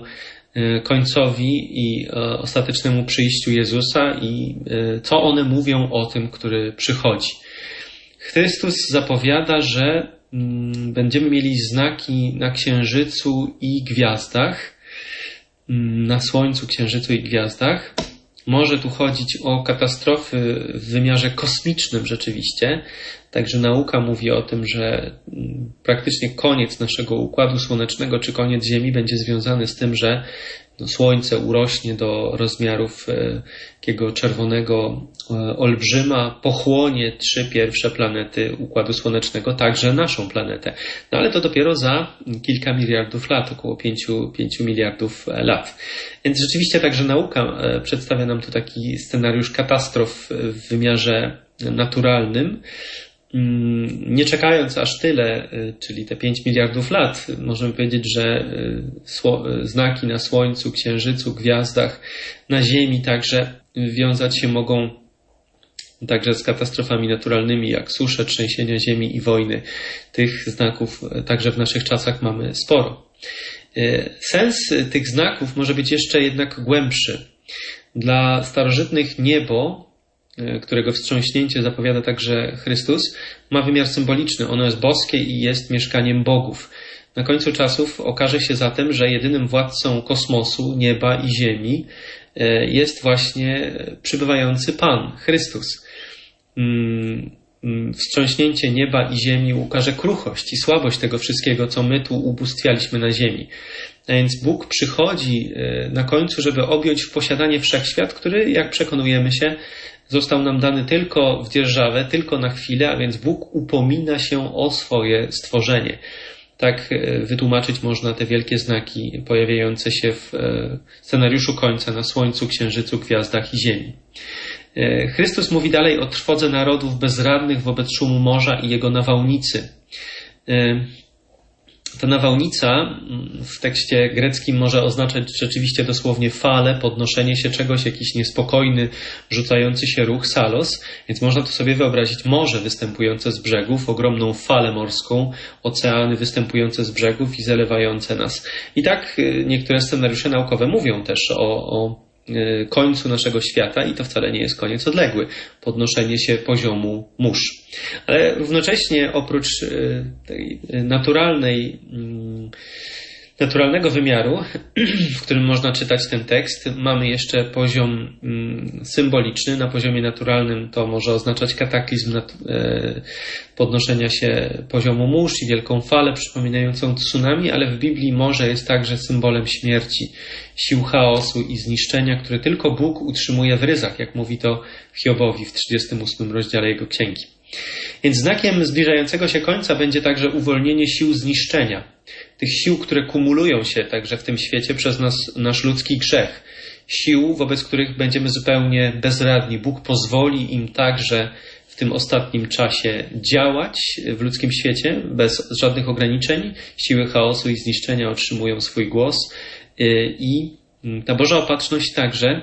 końcowi i ostatecznemu przyjściu Jezusa i co one mówią o tym, który przychodzi. Chrystus zapowiada, że będziemy mieli znaki na księżycu i gwiazdach, na słońcu, księżycu i gwiazdach. Może tu chodzić o katastrofy w wymiarze kosmicznym rzeczywiście. Także nauka mówi o tym, że praktycznie koniec naszego Układu Słonecznego czy koniec Ziemi będzie związany z tym, że Słońce urośnie do rozmiarów takiego czerwonego olbrzyma, pochłonie 3 pierwsze planety Układu Słonecznego, także naszą planetę. No ale to dopiero za kilka miliardów lat, około 5 miliardów lat. Więc rzeczywiście także nauka przedstawia nam tu taki scenariusz katastrof w wymiarze naturalnym. Nie czekając aż tyle, czyli te 5 miliardów lat, możemy powiedzieć, że znaki na Słońcu, Księżycu, gwiazdach, na Ziemi także wiązać się mogą także z katastrofami naturalnymi, jak susze, trzęsienia ziemi i wojny. Tych znaków także w naszych czasach mamy sporo. Sens tych znaków może być jeszcze jednak głębszy. Dla starożytnych niebo, którego wstrząśnięcie zapowiada także Chrystus, ma wymiar symboliczny. Ono jest boskie i jest mieszkaniem bogów. Na końcu czasów okaże się zatem, że jedynym władcą kosmosu, nieba i ziemi jest właśnie przybywający Pan, Chrystus. Wstrząśnięcie nieba i ziemi ukaże kruchość i słabość tego wszystkiego, co my tu ubóstwialiśmy na ziemi. A więc Bóg przychodzi na końcu, żeby objąć w posiadanie wszechświat, który, jak przekonujemy się, został nam dany tylko w dzierżawę, tylko na chwilę, a więc Bóg upomina się o swoje stworzenie. Tak wytłumaczyć można te wielkie znaki pojawiające się w scenariuszu końca na Słońcu, Księżycu, gwiazdach i Ziemi. Chrystus mówi dalej o trwodze narodów bezradnych wobec szumu morza i jego nawałnicy. Ta nawałnica w tekście greckim może oznaczać rzeczywiście dosłownie falę, podnoszenie się czegoś, jakiś niespokojny, rzucający się ruch, salos. Więc można to sobie wyobrazić morze występujące z brzegów, ogromną falę morską, oceany występujące z brzegów i zalewające nas. I tak niektóre scenariusze naukowe mówią też o końcu naszego świata i to wcale nie jest koniec odległy, podnoszenie się poziomu mórz. Ale równocześnie oprócz tej naturalnego wymiaru, w którym można czytać ten tekst, mamy jeszcze poziom symboliczny. Na poziomie naturalnym to może oznaczać kataklizm podnoszenia się poziomu mórz i wielką falę przypominającą tsunami, ale w Biblii morze jest także symbolem śmierci, sił chaosu i zniszczenia, które tylko Bóg utrzymuje w ryzach, jak mówi to Hiobowi w 38 rozdziale jego księgi. Więc znakiem zbliżającego się końca będzie także uwolnienie sił zniszczenia. Tych sił, które kumulują się także w tym świecie przez nasz ludzki grzech. Sił, wobec których będziemy zupełnie bezradni. Bóg pozwoli im także w tym ostatnim czasie działać w ludzkim świecie bez żadnych ograniczeń. Siły chaosu i zniszczenia otrzymują swój głos i ta Boża opatrzność także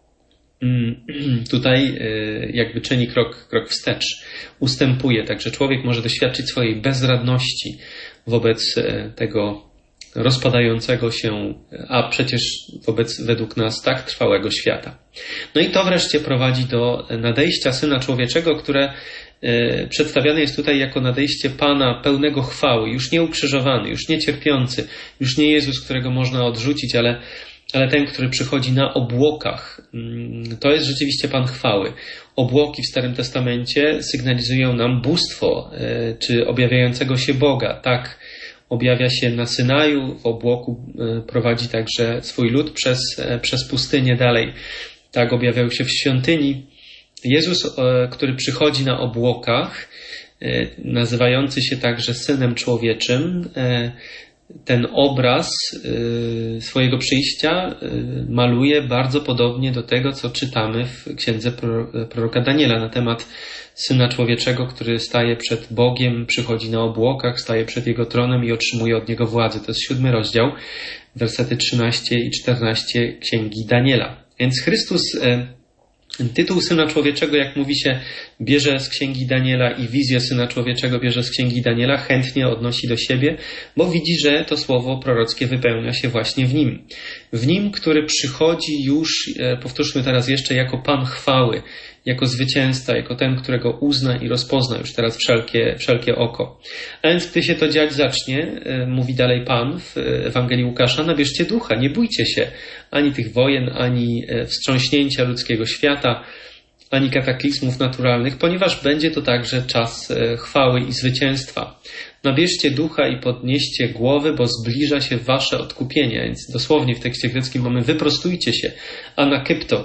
tutaj jakby czyni krok wstecz, ustępuje. Także człowiek może doświadczyć swojej bezradności wobec tego rozpadającego się, a przecież według nas tak trwałego świata. No i to wreszcie prowadzi do nadejścia Syna Człowieczego, które przedstawiane jest tutaj jako nadejście Pana pełnego chwały, już nie ukrzyżowany, już nie cierpiący, już nie Jezus, którego można odrzucić, ale ten, który przychodzi na obłokach. To jest rzeczywiście Pan chwały. Obłoki w Starym Testamencie sygnalizują nam bóstwo, czy objawiającego się Boga. Tak objawia się na Synaju, w obłoku prowadzi także swój lud przez pustynię dalej. Tak objawiał się w świątyni. Jezus, który przychodzi na obłokach, nazywający się także Synem Człowieczym, ten obraz swojego przyjścia maluje bardzo podobnie do tego, co czytamy w księdze proroka Daniela na temat Syna Człowieczego, który staje przed Bogiem, przychodzi na obłokach, staje przed Jego tronem i otrzymuje od Niego władzę. To jest 7 rozdział, wersety 13 i 14 księgi Daniela. Więc Chrystus Tytuł Syna Człowieczego, jak mówi się, bierze z Księgi Daniela i wizję Syna Człowieczego bierze z Księgi Daniela, chętnie odnosi do siebie, bo widzi, że to słowo prorockie wypełnia się właśnie w Nim. W Nim, który przychodzi już, powtórzmy teraz jeszcze, jako Pan chwały, jako zwycięzca, jako ten, którego uzna i rozpozna już teraz wszelkie oko. A więc gdy się to dziać zacznie, mówi dalej Pan w Ewangelii Łukasza, nabierzcie ducha, nie bójcie się ani tych wojen, ani wstrząśnięcia ludzkiego świata, ani kataklizmów naturalnych, ponieważ będzie to także czas chwały i zwycięstwa. Nabierzcie ducha i podnieście głowy, bo zbliża się wasze odkupienie. Więc dosłownie w tekście greckim mamy wyprostujcie się, anakrypto.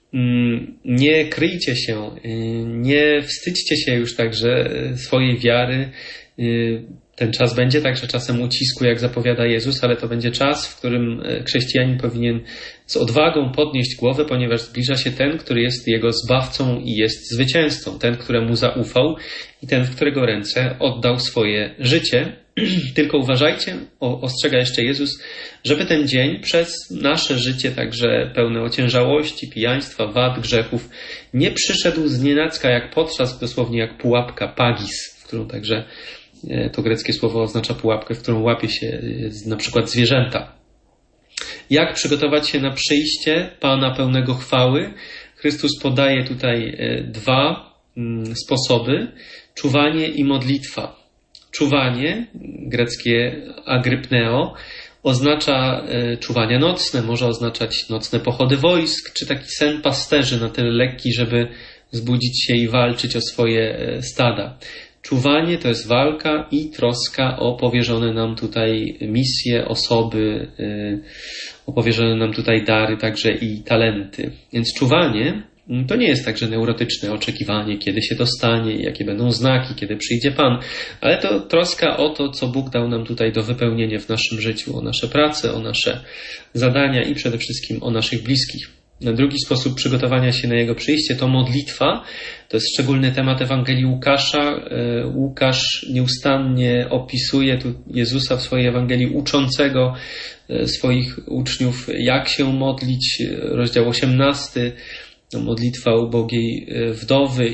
Nie kryjcie się, nie wstydźcie się już także swojej wiary. Ten czas będzie także czasem ucisku, jak zapowiada Jezus, ale to będzie czas, w którym chrześcijanin powinien z odwagą podnieść głowę, ponieważ zbliża się ten, który jest jego zbawcą i jest zwycięzcą, ten, któremu zaufał i ten, w którego ręce oddał swoje życie. Tylko uważajcie, ostrzega jeszcze Jezus, żeby ten dzień przez nasze życie, także pełne ociężałości, pijaństwa, wad, grzechów, nie przyszedł znienacka jak potrzask, dosłownie jak pułapka, pagis, w którą także to greckie słowo oznacza pułapkę, w którą łapie się na przykład zwierzęta. Jak przygotować się na przyjście Pana pełnego chwały? Chrystus podaje tutaj dwa sposoby: czuwanie i modlitwa. Czuwanie, greckie agrypneo, oznacza czuwania nocne, może oznaczać nocne pochody wojsk, czy taki sen pasterzy na tyle lekki, żeby zbudzić się i walczyć o swoje stada. Czuwanie to jest walka i troska o powierzone nam tutaj misje, osoby, o powierzone nam tutaj dary, także i talenty. Więc czuwanie to nie jest także neurotyczne oczekiwanie, kiedy się to stanie, jakie będą znaki, kiedy przyjdzie Pan, ale to troska o to, co Bóg dał nam tutaj do wypełnienia w naszym życiu, o nasze prace, o nasze zadania i przede wszystkim o naszych bliskich. Drugi sposób przygotowania się na Jego przyjście to modlitwa. To jest szczególny temat Ewangelii Łukasza. Łukasz nieustannie opisuje tu Jezusa w swojej Ewangelii uczącego swoich uczniów, jak się modlić. Rozdział 18. Modlitwa ubogiej wdowy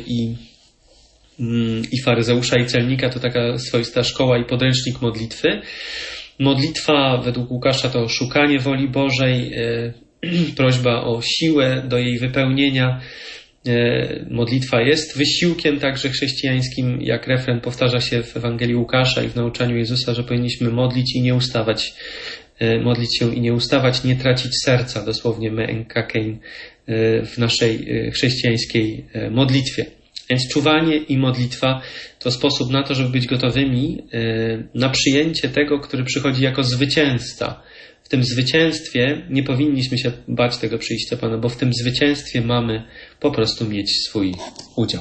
i faryzeusza i celnika to taka swoista szkoła i podręcznik modlitwy. Modlitwa według Łukasza to szukanie woli Bożej, prośba o siłę do jej wypełnienia. Modlitwa jest wysiłkiem także chrześcijańskim, jak refren powtarza się w Ewangelii Łukasza i w nauczaniu Jezusa, że powinniśmy modlić się i nie ustawać, nie tracić serca, dosłownie me enkakein w naszej chrześcijańskiej modlitwie. Więc czuwanie i modlitwa to sposób na to, żeby być gotowymi na przyjęcie tego, który przychodzi jako zwycięzca. W tym zwycięstwie nie powinniśmy się bać tego przyjścia Pana, bo w tym zwycięstwie mamy po prostu mieć swój udział.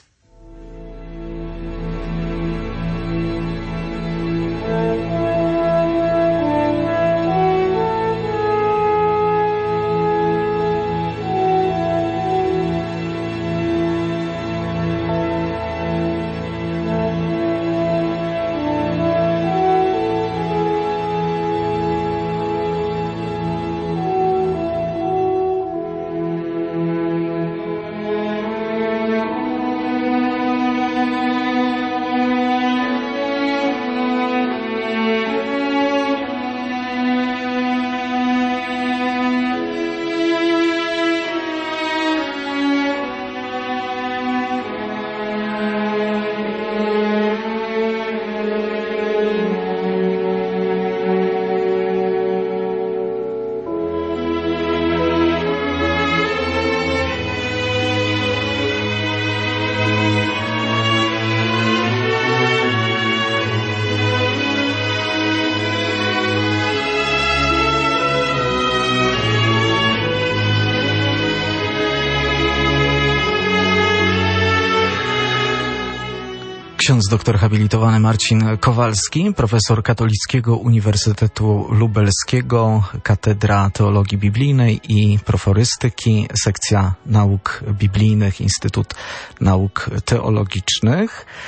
Ksiądz doktor habilitowany Marcin Kowalski, profesor Katolickiego Uniwersytetu Lubelskiego, Katedra Teologii Biblijnej i Proforystyki, Sekcja Nauk Biblijnych, Instytut Nauk Teologicznych.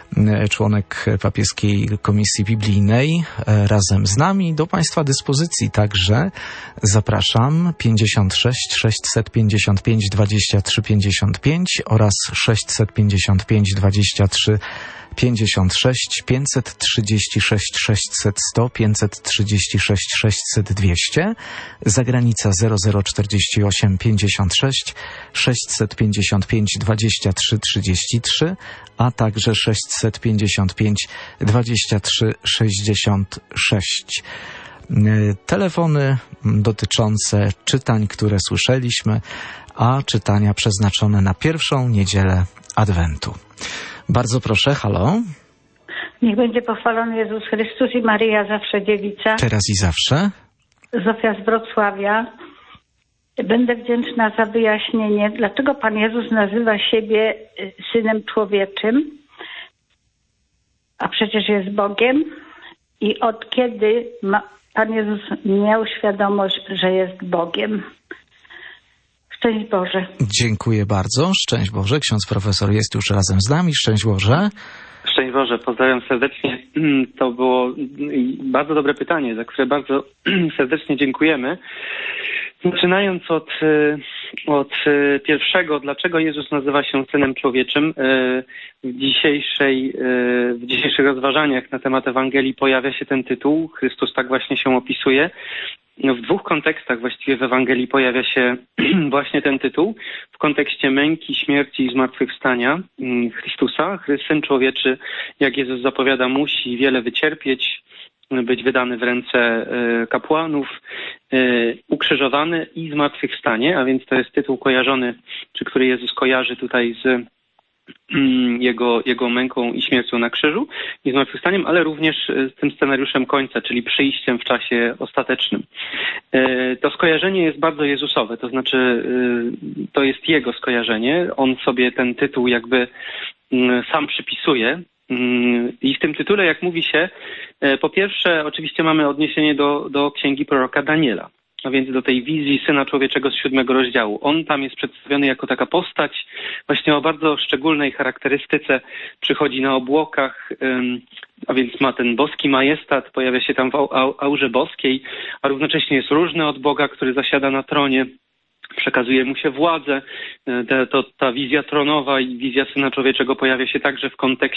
członek papieskiej Komisji Biblijnej, razem z nami. Do Państwa dyspozycji także zapraszam 56 655 23 55 oraz 655 23 56 536 600 100 536 600 200, zagranica 0048 56 655 23 33, a także 655 23 66. Telefony dotyczące czytań, które słyszeliśmy, a czytania przeznaczone na pierwszą niedzielę Adwentu. Bardzo proszę, halo. Niech będzie pochwalony Jezus Chrystus i Maryja zawsze dziewica. Teraz i zawsze. Zofia z Wrocławia. Będę wdzięczna za wyjaśnienie, dlaczego Pan Jezus nazywa siebie Synem Człowieczym, a przecież jest Bogiem. I od kiedy Pan Jezus miał świadomość, że jest Bogiem. Szczęść Boże. Dziękuję bardzo. Szczęść Boże. Ksiądz profesor jest już razem z nami. Szczęść Boże. Szczęść Boże. Pozdrawiam serdecznie. To było bardzo dobre pytanie, za które bardzo serdecznie dziękujemy. Zaczynając od pierwszego, dlaczego Jezus nazywa się Synem Człowieczym, w dzisiejszych rozważaniach na temat Ewangelii pojawia się ten tytuł. Chrystus tak właśnie się opisuje. W dwóch kontekstach właściwie w Ewangelii pojawia się właśnie ten tytuł. W kontekście męki, śmierci i zmartwychwstania Chrystusa. Syn Człowieczy, jak Jezus zapowiada, musi wiele wycierpieć, być wydany w ręce kapłanów, ukrzyżowany i zmartwychwstanie, a więc to jest tytuł kojarzony, czy który Jezus kojarzy tutaj z jego męką i śmiercią na krzyżu i zmartwychwstaniem, ale również z tym scenariuszem końca, czyli przyjściem w czasie ostatecznym. To skojarzenie jest bardzo Jezusowe, to znaczy to jest Jego skojarzenie. On sobie ten tytuł jakby sam przypisuje. I w tym tytule, jak mówi się, po pierwsze oczywiście mamy odniesienie do księgi proroka Daniela, a więc do tej wizji Syna Człowieczego z 7 rozdziału. On tam jest przedstawiony jako taka postać właśnie o bardzo szczególnej charakterystyce. Przychodzi na obłokach, a więc ma ten boski majestat, pojawia się tam w aurze boskiej, a równocześnie jest różny od Boga, który zasiada na tronie. Przekazuje mu się władzę. Ta wizja tronowa i wizja Syna Człowieczego pojawia się także w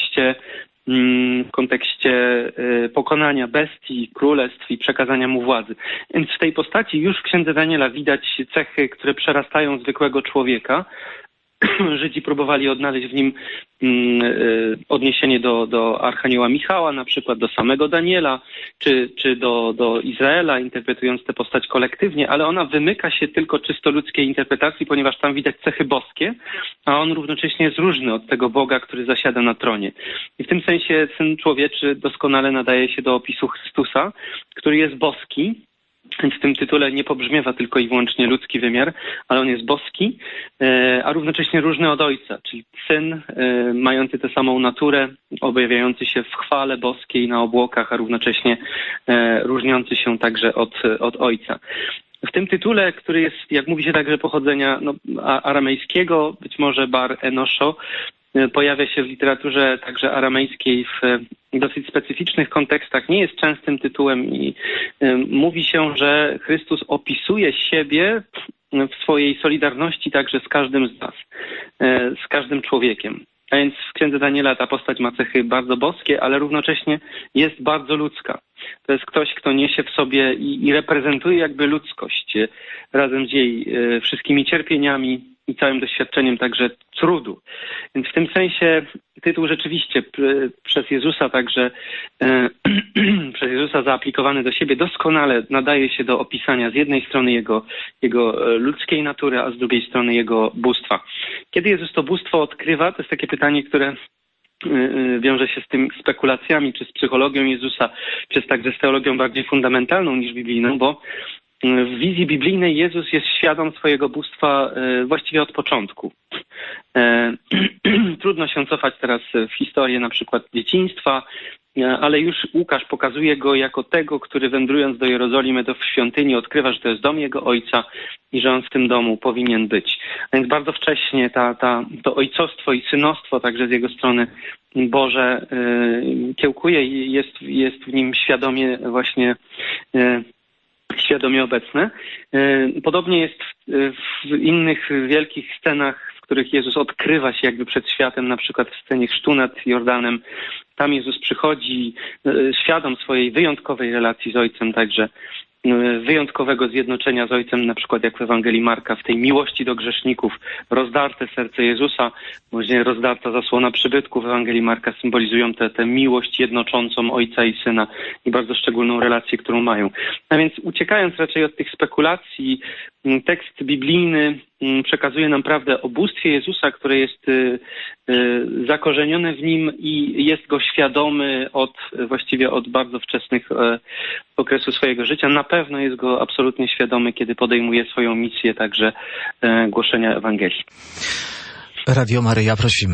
kontekście pokonania bestii, królestw i przekazania mu władzy. Więc w tej postaci już w księdze Daniela widać cechy, które przerastają zwykłego człowieka. Żydzi próbowali odnaleźć w nim odniesienie do Archanioła Michała, na przykład do samego Daniela, czy do Izraela, interpretując tę postać kolektywnie, ale ona wymyka się tylko czysto ludzkiej interpretacji, ponieważ tam widać cechy boskie, a on równocześnie jest różny od tego Boga, który zasiada na tronie. I w tym sensie Syn Człowieczy doskonale nadaje się do opisu Chrystusa, który jest boski. Więc w tym tytule nie pobrzmiewa tylko i wyłącznie ludzki wymiar, ale on jest boski, a równocześnie różny od Ojca, czyli Syn mający tę samą naturę, objawiający się w chwale boskiej na obłokach, a równocześnie różniący się także od Ojca. W tym tytule, który jest, jak mówi się także pochodzenia aramejskiego, być może Bar Enosho, pojawia się w literaturze także aramejskiej w dosyć specyficznych kontekstach, nie jest częstym tytułem i mówi się, że Chrystus opisuje siebie w swojej solidarności także z każdym z nas, z każdym człowiekiem. A więc w księdze Daniela ta postać ma cechy bardzo boskie, ale równocześnie jest bardzo ludzka. To jest ktoś, kto niesie w sobie i reprezentuje jakby ludzkość razem z jej wszystkimi cierpieniami i całym doświadczeniem także trudu. Więc w tym sensie tytuł rzeczywiście przez Jezusa także przez Jezusa zaaplikowany do siebie doskonale nadaje się do opisania z jednej strony jego ludzkiej natury, a z drugiej strony jego bóstwa. Kiedy Jezus to bóstwo odkrywa, to jest takie pytanie, które wiąże się z tymi spekulacjami, czy z psychologią Jezusa, czy także z teologią bardziej fundamentalną niż biblijną, bo W wizji biblijnej Jezus jest świadom swojego bóstwa właściwie od początku. Trudno się cofać teraz w historię na przykład dzieciństwa, ale już Łukasz pokazuje go jako tego, który wędrując do Jerozolimy, do świątyni, odkrywa, że to jest dom jego ojca i że on w tym domu powinien być. A więc bardzo wcześnie to ojcostwo i synostwo także z jego strony Boże kiełkuje i jest w nim świadomie obecne. Podobnie jest w innych wielkich scenach, w których Jezus odkrywa się jakby przed światem, na przykład w scenie chrztu nad Jordanem. Tam Jezus przychodzi świadom swojej wyjątkowej relacji z Ojcem, także wyjątkowego zjednoczenia z Ojcem, na przykład jak w Ewangelii Marka, w tej miłości do grzeszników, rozdarte serce Jezusa, właśnie rozdarta zasłona przybytku w Ewangelii Marka symbolizują tę miłość jednoczącą Ojca i Syna i bardzo szczególną relację, którą mają. A więc uciekając raczej od tych spekulacji, tekst biblijny przekazuje nam prawdę o bóstwie Jezusa, które jest zakorzenione w nim i jest go świadomy właściwie od bardzo wczesnych okresu swojego życia. Na pewno jest go absolutnie świadomy, kiedy podejmuje swoją misję także głoszenia Ewangelii. Radio Maryja, prosimy.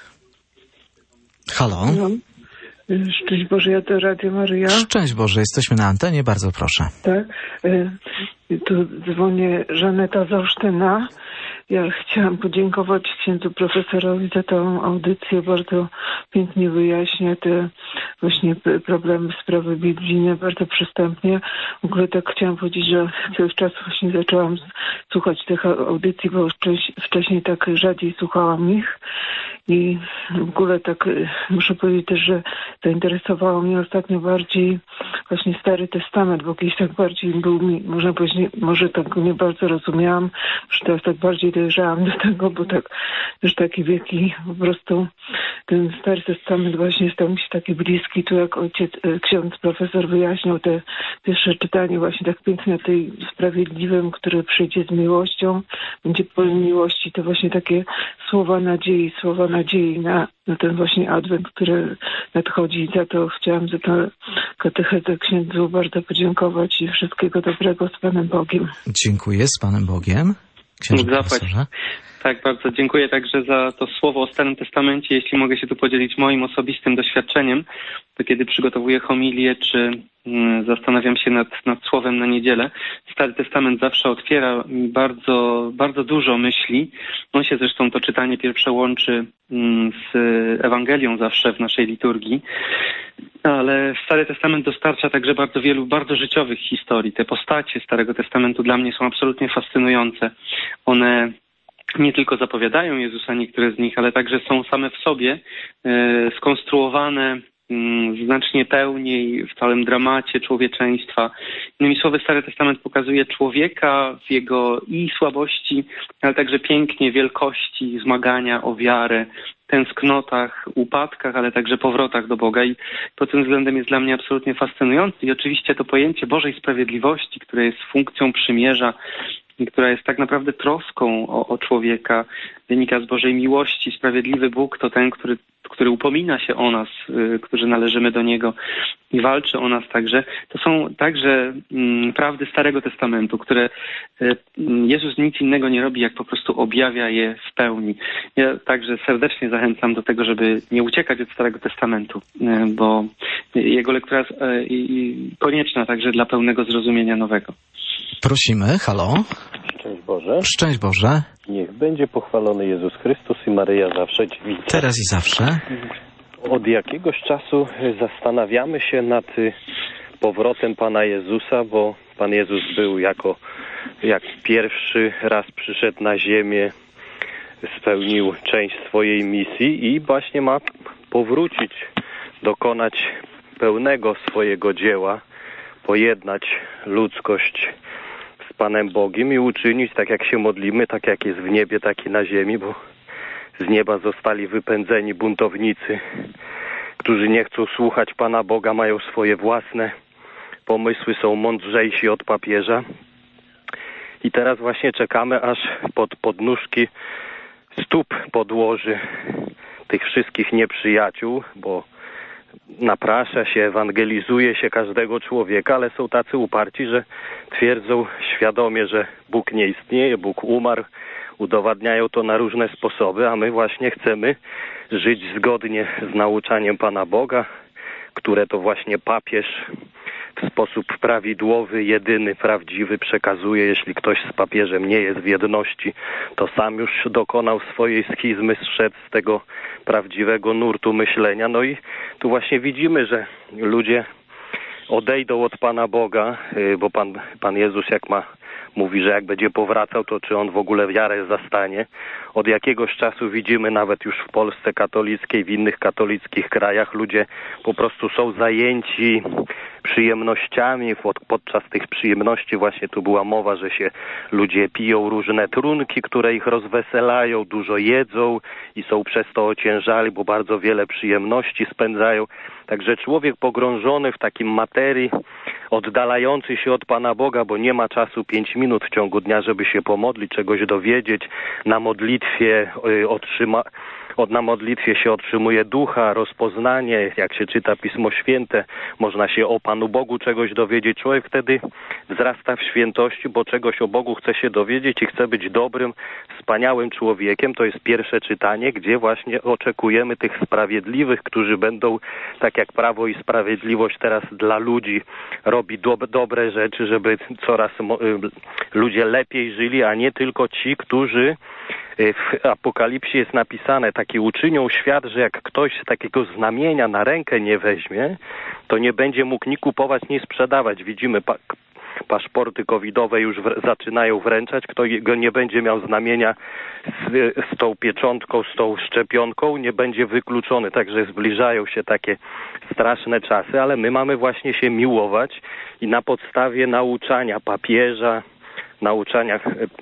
Halo? Szczęść Boże, ja to Radio Maryja. Szczęść Boże, jesteśmy na antenie, bardzo proszę. Tak, tu dzwonię Żaneta z Olsztyna. Ja chciałam podziękować księdzu profesorowi za tą audycję. Bardzo pięknie wyjaśnia te właśnie problemy, sprawy biblijne, bardzo przystępnie. W ogóle tak chciałam powiedzieć, że cały czas właśnie zaczęłam słuchać tych audycji, bo wcześniej tak rzadziej słuchałam ich. I w ogóle tak muszę powiedzieć też, że zainteresowało mnie ostatnio bardziej właśnie Stary Testament, bo kiedyś tak bardziej był mi, można powiedzieć, może tak go nie bardzo rozumiałam, że teraz tak bardziej dojrzałam do tego, bo tak już taki wielki po prostu ten Stary Testament właśnie stał mi się taki bliski, tu jak ksiądz profesor wyjaśniał te pierwsze czytanie właśnie tak pięknie o tej sprawiedliwym, który przyjdzie z miłością, będzie pełen miłości, to właśnie takie słowa nadziei na ten właśnie adwent, który nadchodzi. Za to chciałam za tę katechetę księdzu bardzo podziękować i wszystkiego dobrego z Panem Bogiem. Dziękuję, z Panem Bogiem. Księże profesorze. Tak, bardzo dziękuję także za to słowo o Starym Testamencie. Jeśli mogę się tu podzielić moim osobistym doświadczeniem, to kiedy przygotowuję homilię, czy zastanawiam się nad słowem na niedzielę, Stary Testament zawsze otwiera mi bardzo, bardzo dużo myśli. On się zresztą, to czytanie pierwsze łączy z Ewangelią zawsze w naszej liturgii. Ale Stary Testament dostarcza także bardzo wielu, bardzo życiowych historii. Te postacie Starego Testamentu dla mnie są absolutnie fascynujące. One nie tylko zapowiadają Jezusa, niektóre z nich, ale także są same w sobie skonstruowane znacznie pełniej w całym dramacie człowieczeństwa. Innymi słowy, Stary Testament pokazuje człowieka w jego i słabości, ale także pięknie wielkości, zmagania o wiarę, tęsknotach, upadkach, ale także powrotach do Boga i pod tym względem jest dla mnie absolutnie fascynujący. I oczywiście to pojęcie Bożej sprawiedliwości, które jest funkcją przymierza i która jest tak naprawdę troską o człowieka, wynika z Bożej miłości. Sprawiedliwy Bóg to ten, który upomina się o nas, którzy należymy do Niego i walczy o nas także. To są także prawdy Starego Testamentu, które Jezus nic innego nie robi, jak po prostu objawia je w pełni. Ja także serdecznie zachęcam do tego, żeby nie uciekać od Starego Testamentu, bo jego lektura jest konieczna także dla pełnego zrozumienia nowego. Prosimy, halo. Szczęść Boże. Szczęść Boże. Niech będzie pochwalony Jezus Chrystus i Maryja zawsze dziewica. Teraz i zawsze. Od jakiegoś czasu zastanawiamy się nad powrotem Pana Jezusa, bo Pan Jezus był jak pierwszy raz przyszedł na ziemię, spełnił część swojej misji i właśnie ma powrócić, dokonać pełnego swojego dzieła, pojednać ludzkość z Panem Bogiem i uczynić tak, jak się modlimy, tak jak jest w niebie, tak i na ziemi, bo z nieba zostali wypędzeni buntownicy, którzy nie chcą słuchać Pana Boga, mają swoje własne pomysły, są mądrzejsi od papieża. I teraz właśnie czekamy, aż pod podnóżki stóp podłoży tych wszystkich nieprzyjaciół, bo naprasza się, ewangelizuje się każdego człowieka, ale są tacy uparci, że twierdzą świadomie, że Bóg nie istnieje, Bóg umarł, udowadniają to na różne sposoby, a my właśnie chcemy żyć zgodnie z nauczaniem Pana Boga, które to właśnie papież w sposób prawidłowy, jedyny, prawdziwy przekazuje. Jeśli ktoś z papieżem nie jest w jedności, to sam już dokonał swojej schizmy, zszedł z tego prawdziwego nurtu myślenia. No i tu właśnie widzimy, że ludzie odejdą od Pana Boga, bo Pan Jezus mówi, że jak będzie powracał, to czy On w ogóle wiarę zastanie. Od jakiegoś czasu widzimy nawet już w Polsce katolickiej, w innych katolickich krajach ludzie po prostu są zajęci przyjemnościami. Podczas tych przyjemności właśnie tu była mowa, że się ludzie piją różne trunki, które ich rozweselają, dużo jedzą i są przez to ociężali, bo bardzo wiele przyjemności spędzają. Także człowiek pogrążony w takim materii, oddalający się od Pana Boga, bo nie ma czasu 5 minut w ciągu dnia, żeby się pomodlić, czegoś dowiedzieć. Na modlitwie się otrzymuje ducha, rozpoznanie. Jak się czyta Pismo Święte, można się o Panu Bogu czegoś dowiedzieć. Człowiek wtedy wzrasta w świętości, bo czegoś o Bogu chce się dowiedzieć i chce być dobrym, wspaniałym człowiekiem. To jest pierwsze czytanie, gdzie właśnie oczekujemy tych sprawiedliwych, którzy będą, tak jak Prawo i Sprawiedliwość teraz dla ludzi robi dobre rzeczy, żeby coraz ludzie lepiej żyli, a nie tylko ci, którzy w Apokalipsie jest napisane, taki uczynią świat, że jak ktoś z takiego znamienia na rękę nie weźmie, to nie będzie mógł ni kupować, ni sprzedawać. Widzimy, paszporty covidowe już zaczynają wręczać. Kto go nie będzie miał znamienia z tą pieczątką, z tą szczepionką, nie będzie wykluczony. Także zbliżają się takie straszne czasy, ale my mamy właśnie się miłować i na podstawie nauczania papieża, nauczania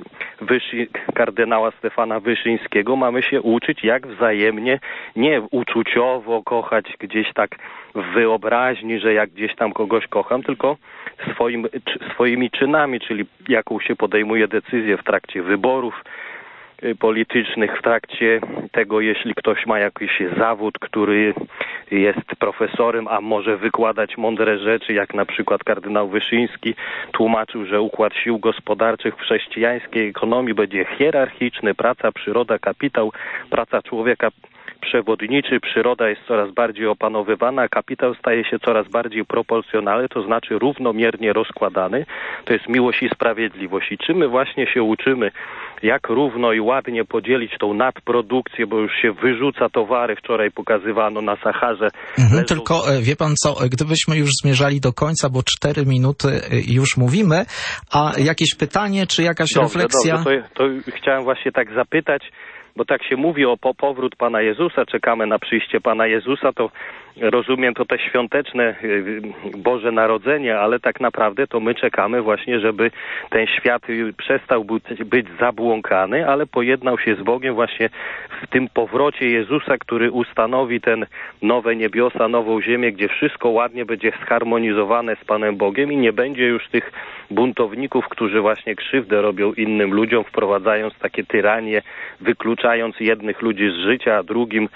kardynała Stefana Wyszyńskiego mamy się uczyć, jak wzajemnie, nie uczuciowo kochać gdzieś tak w wyobraźni, że jak gdzieś tam kogoś kocham, tylko swoimi czynami, czyli jaką się podejmuje decyzję w trakcie wyborów politycznych, w trakcie tego, jeśli ktoś ma jakiś zawód, który jest profesorem, a może wykładać mądre rzeczy, jak na przykład kardynał Wyszyński tłumaczył, że układ sił gospodarczych w chrześcijańskiej ekonomii będzie hierarchiczny, praca, przyroda, kapitał, praca człowieka przewodniczy, przyroda jest coraz bardziej opanowywana, a kapitał staje się coraz bardziej proporcjonalny, to znaczy równomiernie rozkładany. To jest miłość i sprawiedliwość. I czym my właśnie się uczymy, jak równo i ładnie podzielić tą nadprodukcję, bo już się wyrzuca towary, wczoraj pokazywano na Saharze. Tylko wie pan co, gdybyśmy już zmierzali do końca, bo 4 minuty już mówimy, a jakieś pytanie, czy jakaś refleksja? Dobrze, to chciałem właśnie tak zapytać, bo tak się mówi o powrót Pana Jezusa, czekamy na przyjście Pana Jezusa, to rozumiem to te świąteczne Boże Narodzenie, ale tak naprawdę to my czekamy właśnie, żeby ten świat przestał być zabłąkany, ale pojednał się z Bogiem właśnie w tym powrocie Jezusa, który ustanowi ten nowe niebiosa, nową ziemię, gdzie wszystko ładnie będzie zharmonizowane z Panem Bogiem i nie będzie już tych buntowników, którzy właśnie krzywdę robią innym ludziom, wprowadzając takie tyranie, wykluczając jednych ludzi z życia, a drugim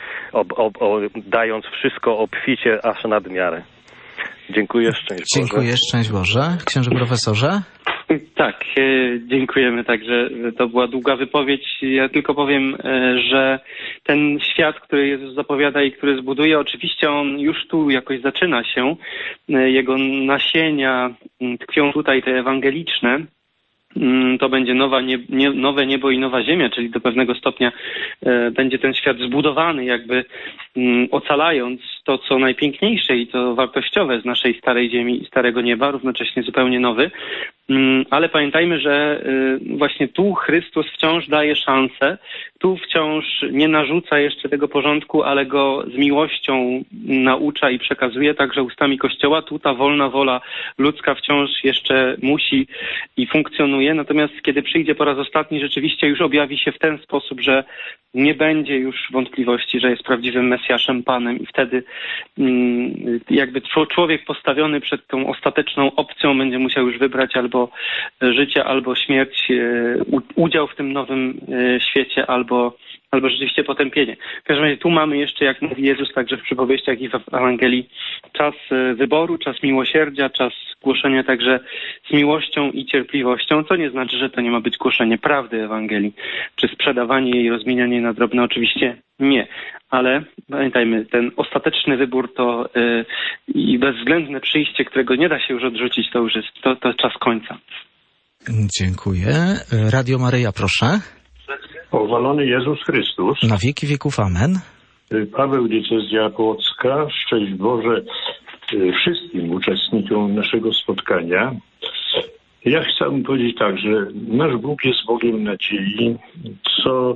dając wszystko obficie, aż nadmiarę. Dziękuję, szczęść Boże. Dziękuję, szczęść Boże. Księże profesorze? Tak, dziękujemy. Także to była długa wypowiedź. Ja tylko powiem, że ten świat, który Jezus zapowiada i który zbuduje, oczywiście on już tu jakoś zaczyna się. Jego nasienia tkwią tutaj, te ewangeliczne. To będzie nowe niebo i nowa ziemia, czyli do pewnego stopnia będzie ten świat zbudowany, jakby ocalając to, co najpiękniejsze i to wartościowe z naszej starej ziemi i starego nieba, równocześnie zupełnie nowy. Ale pamiętajmy, że właśnie tu Chrystus wciąż daje szansę, tu wciąż nie narzuca jeszcze tego porządku, ale go z miłością naucza i przekazuje także ustami Kościoła. Tu ta wolna wola ludzka wciąż jeszcze musi i funkcjonuje. Natomiast kiedy przyjdzie po raz ostatni, rzeczywiście już objawi się w ten sposób, że nie będzie już wątpliwości, że jest prawdziwym Mesjaszem, Panem i wtedy jakby człowiek postawiony przed tą ostateczną opcją będzie musiał już wybrać albo życie, albo śmierć, udział w tym nowym świecie, albo albo rzeczywiście potępienie. W każdym razie tu mamy jeszcze, jak mówi Jezus także w przypowieściach i w Ewangelii, czas wyboru, czas miłosierdzia, czas głoszenia także z miłością i cierpliwością, co nie znaczy, że to nie ma być głoszenie prawdy Ewangelii, czy sprzedawanie jej, rozmienianie jej na drobne, oczywiście nie. Ale pamiętajmy, ten ostateczny wybór to i bezwzględne przyjście, którego nie da się już odrzucić, to już jest to czas końca. Dziękuję. Radio Maryja, proszę. Pochwalony Jezus Chrystus. Na wieki wieków, amen. Paweł, diecezja płocka. Szczęść Boże wszystkim uczestnikom naszego spotkania. Ja chciałbym powiedzieć tak, że nasz Bóg jest Bogiem nadziei, co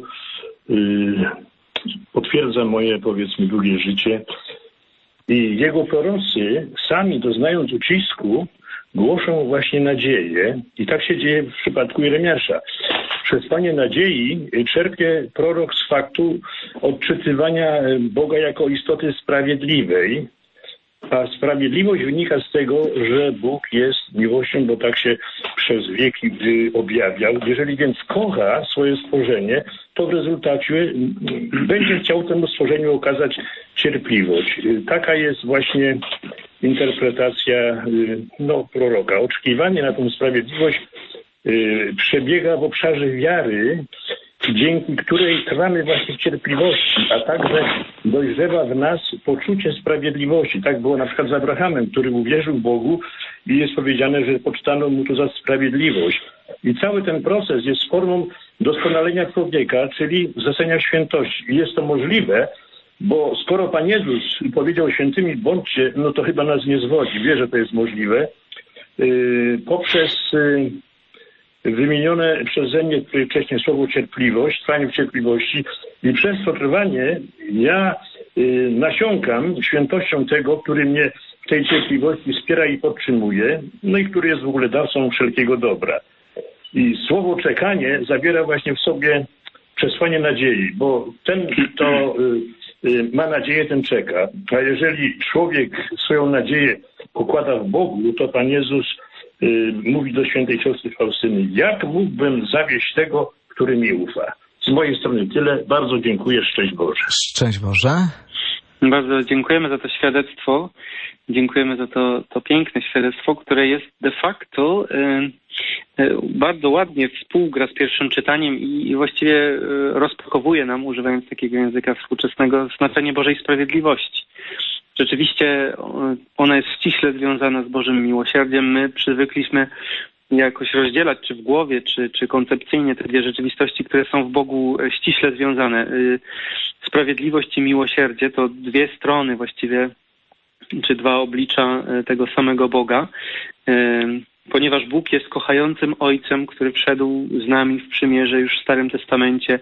potwierdza moje, powiedzmy, długie życie. I Jego prorocy, sami doznając ucisku, głoszą właśnie nadzieję. I tak się dzieje w przypadku Jeremiasza. Przesłanie nadziei czerpie prorok z faktu odczytywania Boga jako istoty sprawiedliwej. A sprawiedliwość wynika z tego, że Bóg jest miłością, bo tak się przez wieki objawiał. Jeżeli więc kocha swoje stworzenie, to w rezultacie będzie chciał temu stworzeniu okazać cierpliwość. Taka jest właśnie interpretacja proroka. Oczekiwanie na tę sprawiedliwość przebiega w obszarze wiary, dzięki której trwamy właśnie w cierpliwości, a także dojrzewa w nas poczucie sprawiedliwości. Tak było na przykład z Abrahamem, który uwierzył Bogu i jest powiedziane, że poczytano mu to za sprawiedliwość. I cały ten proces jest formą doskonalenia człowieka, czyli wzrastania świętości. I jest to możliwe, bo skoro Pan Jezus powiedział świętymi bądźcie, no to chyba nas nie zwodzi. Wie, że to jest możliwe. Poprzez wymienione przeze mnie wcześniej słowo cierpliwość, trwanie w cierpliwości i przez to trwanie ja nasiąkam świętością tego, który mnie w tej cierpliwości wspiera i podtrzymuje, no i który jest w ogóle dawcą wszelkiego dobra. I słowo czekanie zawiera właśnie w sobie przesłanie nadziei, bo ten, kto ma nadzieję, ten czeka. A jeżeli człowiek swoją nadzieję pokłada w Bogu, to Pan Jezus mówi do świętej siostry Faustyny: jak mógłbym zawieść tego, który mi ufa? Z mojej strony tyle. Bardzo dziękuję. Szczęść Boże. Szczęść Boże. Bardzo dziękujemy za to świadectwo. Dziękujemy za to piękne świadectwo, które jest de facto bardzo ładnie współgra z pierwszym czytaniem i właściwie rozpakowuje nam, używając takiego języka współczesnego, znaczenie Bożej sprawiedliwości. Rzeczywiście ona jest ściśle związana z Bożym miłosierdziem. My przywykliśmy jakoś rozdzielać, czy w głowie, czy koncepcyjnie te dwie rzeczywistości, które są w Bogu ściśle związane. Sprawiedliwość i miłosierdzie to dwie strony właściwie, czy dwa oblicza tego samego Boga, ponieważ Bóg jest kochającym Ojcem, który wszedł z nami w przymierze już w Starym Testamencie.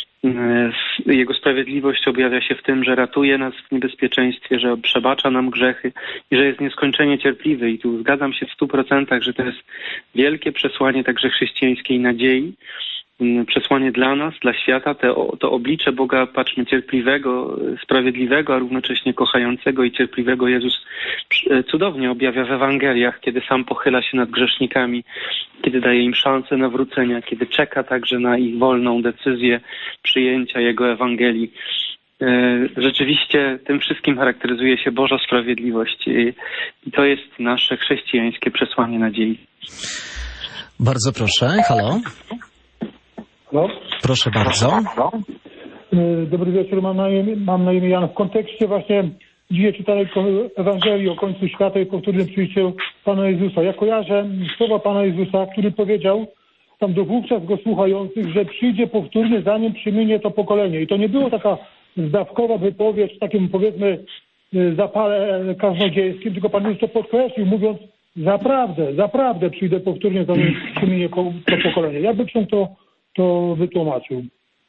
Jego sprawiedliwość objawia się w tym, że ratuje nas w niebezpieczeństwie, że przebacza nam grzechy i że jest nieskończenie cierpliwy. I tu zgadzam się w 100%, że to jest wielkie przesłanie także chrześcijańskiej nadziei, przesłanie dla nas, dla świata, to oblicze Boga, patrzmy, cierpliwego, sprawiedliwego, a równocześnie kochającego i cierpliwego Jezus cudownie objawia w Ewangeliach, kiedy sam pochyla się nad grzesznikami, kiedy daje im szansę nawrócenia, kiedy czeka także na ich wolną decyzję przyjęcia Jego Ewangelii. Rzeczywiście tym wszystkim charakteryzuje się Boża sprawiedliwość i to jest nasze chrześcijańskie przesłanie nadziei. Bardzo proszę. Halo? No. Proszę bardzo. Dobry wieczór, mam na imię Jan. W kontekście właśnie dzisiaj czytanej Ewangelii o końcu świata i powtórnym przyjściu Pana Jezusa. Ja kojarzę słowa Pana Jezusa, który powiedział tam do wówczas go słuchających, że przyjdzie powtórnie, zanim przyminie to pokolenie. I to nie było taka zdawkowa wypowiedź w takim, powiedzmy, zapale kaznodziejskim, tylko Pan Jezus to podkreślił, mówiąc: zaprawdę przyjdę powtórnie, zanim przyminie to pokolenie. Ja bym to wytłumaczył.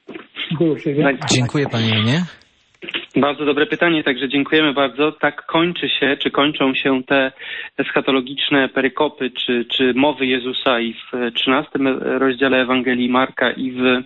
Dziękuję, panie Janie. Bardzo dobre pytanie, także dziękujemy bardzo. Tak kończą się te eschatologiczne perykopy, czy mowy Jezusa i w 13 rozdziale Ewangelii Marka i w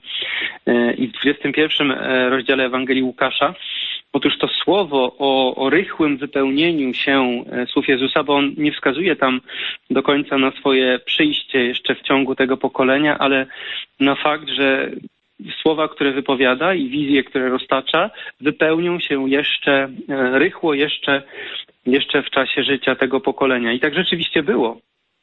21 rozdziale Ewangelii Łukasza. Otóż to słowo o rychłym wypełnieniu się słów Jezusa, bo on nie wskazuje tam do końca na swoje przyjście jeszcze w ciągu tego pokolenia, ale na fakt, że słowa, które wypowiada i wizje, które roztacza, wypełnią się jeszcze rychło, jeszcze w czasie życia tego pokolenia. I tak rzeczywiście było.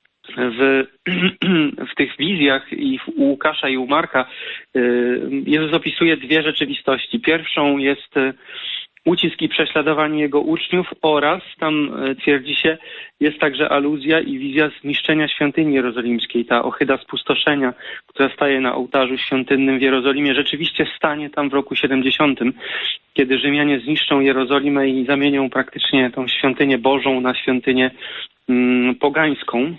W tych wizjach i u Łukasza i u Marka Jezus opisuje dwie rzeczywistości. Pierwszą jest ucisk i prześladowanie Jego uczniów oraz, tam twierdzi się, jest także aluzja i wizja zniszczenia świątyni jerozolimskiej. Ta ohyda spustoszenia, która staje na ołtarzu świątynnym w Jerozolimie, rzeczywiście stanie tam w roku 70, kiedy Rzymianie zniszczą Jerozolimę i zamienią praktycznie tą świątynię Bożą na świątynię pogańską.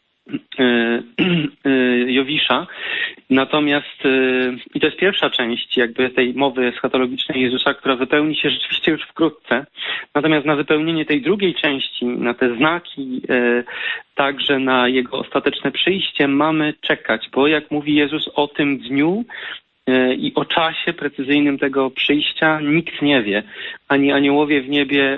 Jowisza. Natomiast i to jest pierwsza część jakby tej mowy eschatologicznej Jezusa, która wypełni się rzeczywiście już wkrótce. Natomiast na wypełnienie tej drugiej części, na te znaki, także na Jego ostateczne przyjście mamy czekać, bo jak mówi Jezus o tym dniu i o czasie precyzyjnym tego przyjścia nikt nie wie. Ani aniołowie w niebie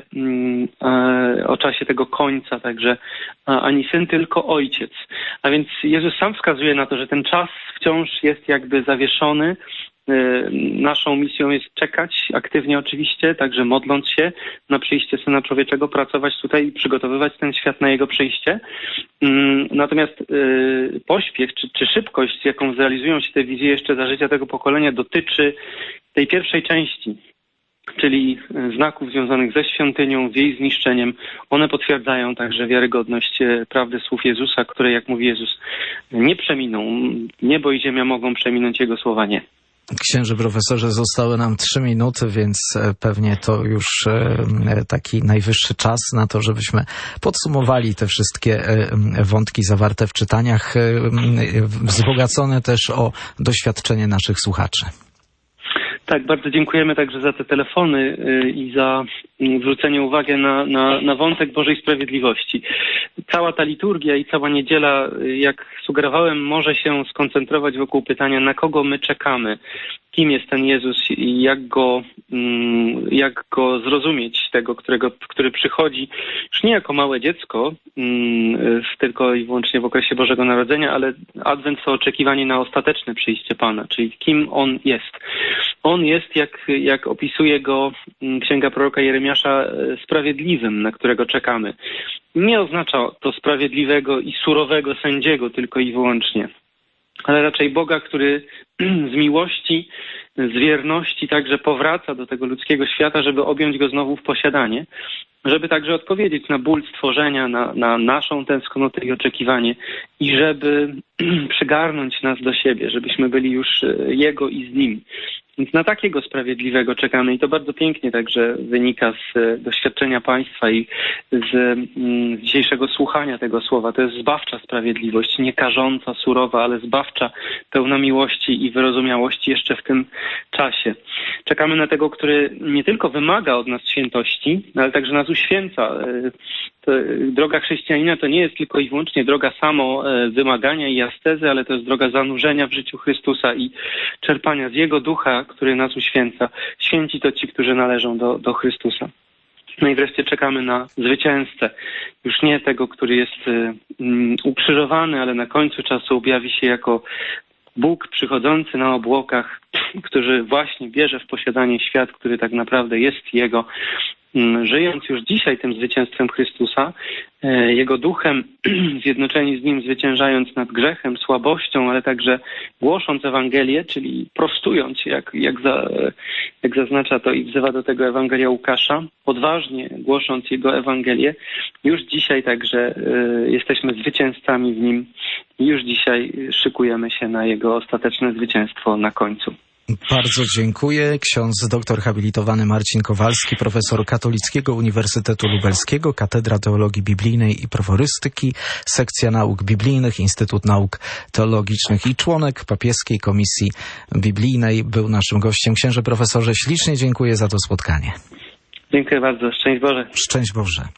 o czasie tego końca, także ani Syn, tylko Ojciec. A więc Jezus sam wskazuje na to, że ten czas wciąż jest jakby zawieszony. Naszą misją jest czekać, aktywnie oczywiście, także modląc się na przyjście Syna Człowieczego, pracować tutaj i przygotowywać ten świat na Jego przyjście. Natomiast pośpiech czy szybkość, z jaką zrealizują się te wizje jeszcze za życia tego pokolenia, dotyczy tej pierwszej części, czyli znaków związanych ze świątynią, z jej zniszczeniem. One potwierdzają także wiarygodność prawdy słów Jezusa, które, jak mówi Jezus, nie przeminą. Niebo i ziemia mogą przeminąć Jego słowa nie. Księże profesorze, zostały nam 3 minuty, więc pewnie to już taki najwyższy czas na to, żebyśmy podsumowali te wszystkie wątki zawarte w czytaniach, wzbogacone też o doświadczenie naszych słuchaczy. Tak, bardzo dziękujemy także za te telefony i za zwrócenie uwagi na wątek Bożej Sprawiedliwości. Cała ta liturgia i cała niedziela, jak sugerowałem, może się skoncentrować wokół pytania, na kogo my czekamy, kim jest ten Jezus i jak go zrozumieć, tego, który przychodzi już nie jako małe dziecko, tylko i wyłącznie w okresie Bożego Narodzenia, ale Adwent to oczekiwanie na ostateczne przyjście Pana, czyli kim On jest. On jest, jak opisuje go księga proroka Jeremiasza, sprawiedliwym, na którego czekamy. Nie oznacza to sprawiedliwego i surowego sędziego tylko i wyłącznie, ale raczej Boga, który z miłości, z wierności także powraca do tego ludzkiego świata, żeby objąć go znowu w posiadanie, żeby także odpowiedzieć na ból stworzenia, na naszą tęsknotę i oczekiwanie i żeby przygarnąć nas do siebie, żebyśmy byli już Jego i z Nim. Więc na takiego sprawiedliwego czekamy i to bardzo pięknie także wynika z doświadczenia Państwa i z dzisiejszego słuchania tego słowa. To jest zbawcza sprawiedliwość, nie karząca, surowa, ale zbawcza, pełna miłości i wyrozumiałości jeszcze w tym czasie. Czekamy na tego, który nie tylko wymaga od nas świętości, ale także nas uświęca. Droga chrześcijanina to nie jest tylko i wyłącznie droga samo wymagania i astezy, ale to jest droga zanurzenia w życiu Chrystusa i czerpania z Jego ducha, który nas uświęca. Święci to ci, którzy należą do Chrystusa. No i wreszcie czekamy na zwycięzcę. Już nie tego, który jest ukrzyżowany, ale na końcu czasu objawi się jako Bóg przychodzący na obłokach, który właśnie bierze w posiadanie świat, który tak naprawdę jest Jego. Żyjąc już dzisiaj tym zwycięstwem Chrystusa, Jego duchem, zjednoczeni z Nim, zwyciężając nad grzechem, słabością, ale także głosząc Ewangelię, czyli prostując, jak zaznacza to i wzywa do tego Ewangelia Łukasza, odważnie głosząc Jego Ewangelię, już dzisiaj także jesteśmy zwycięzcami w Nim i już dzisiaj szykujemy się na Jego ostateczne zwycięstwo na końcu. Bardzo dziękuję. Ksiądz doktor habilitowany Marcin Kowalski, profesor Katolickiego Uniwersytetu Lubelskiego, Katedra Teologii Biblijnej i Praworystyki, Sekcja Nauk Biblijnych, Instytut Nauk Teologicznych i członek Papieskiej Komisji Biblijnej był naszym gościem. Księże profesorze, ślicznie dziękuję za to spotkanie. Dziękuję bardzo. Szczęść Boże. Szczęść Boże.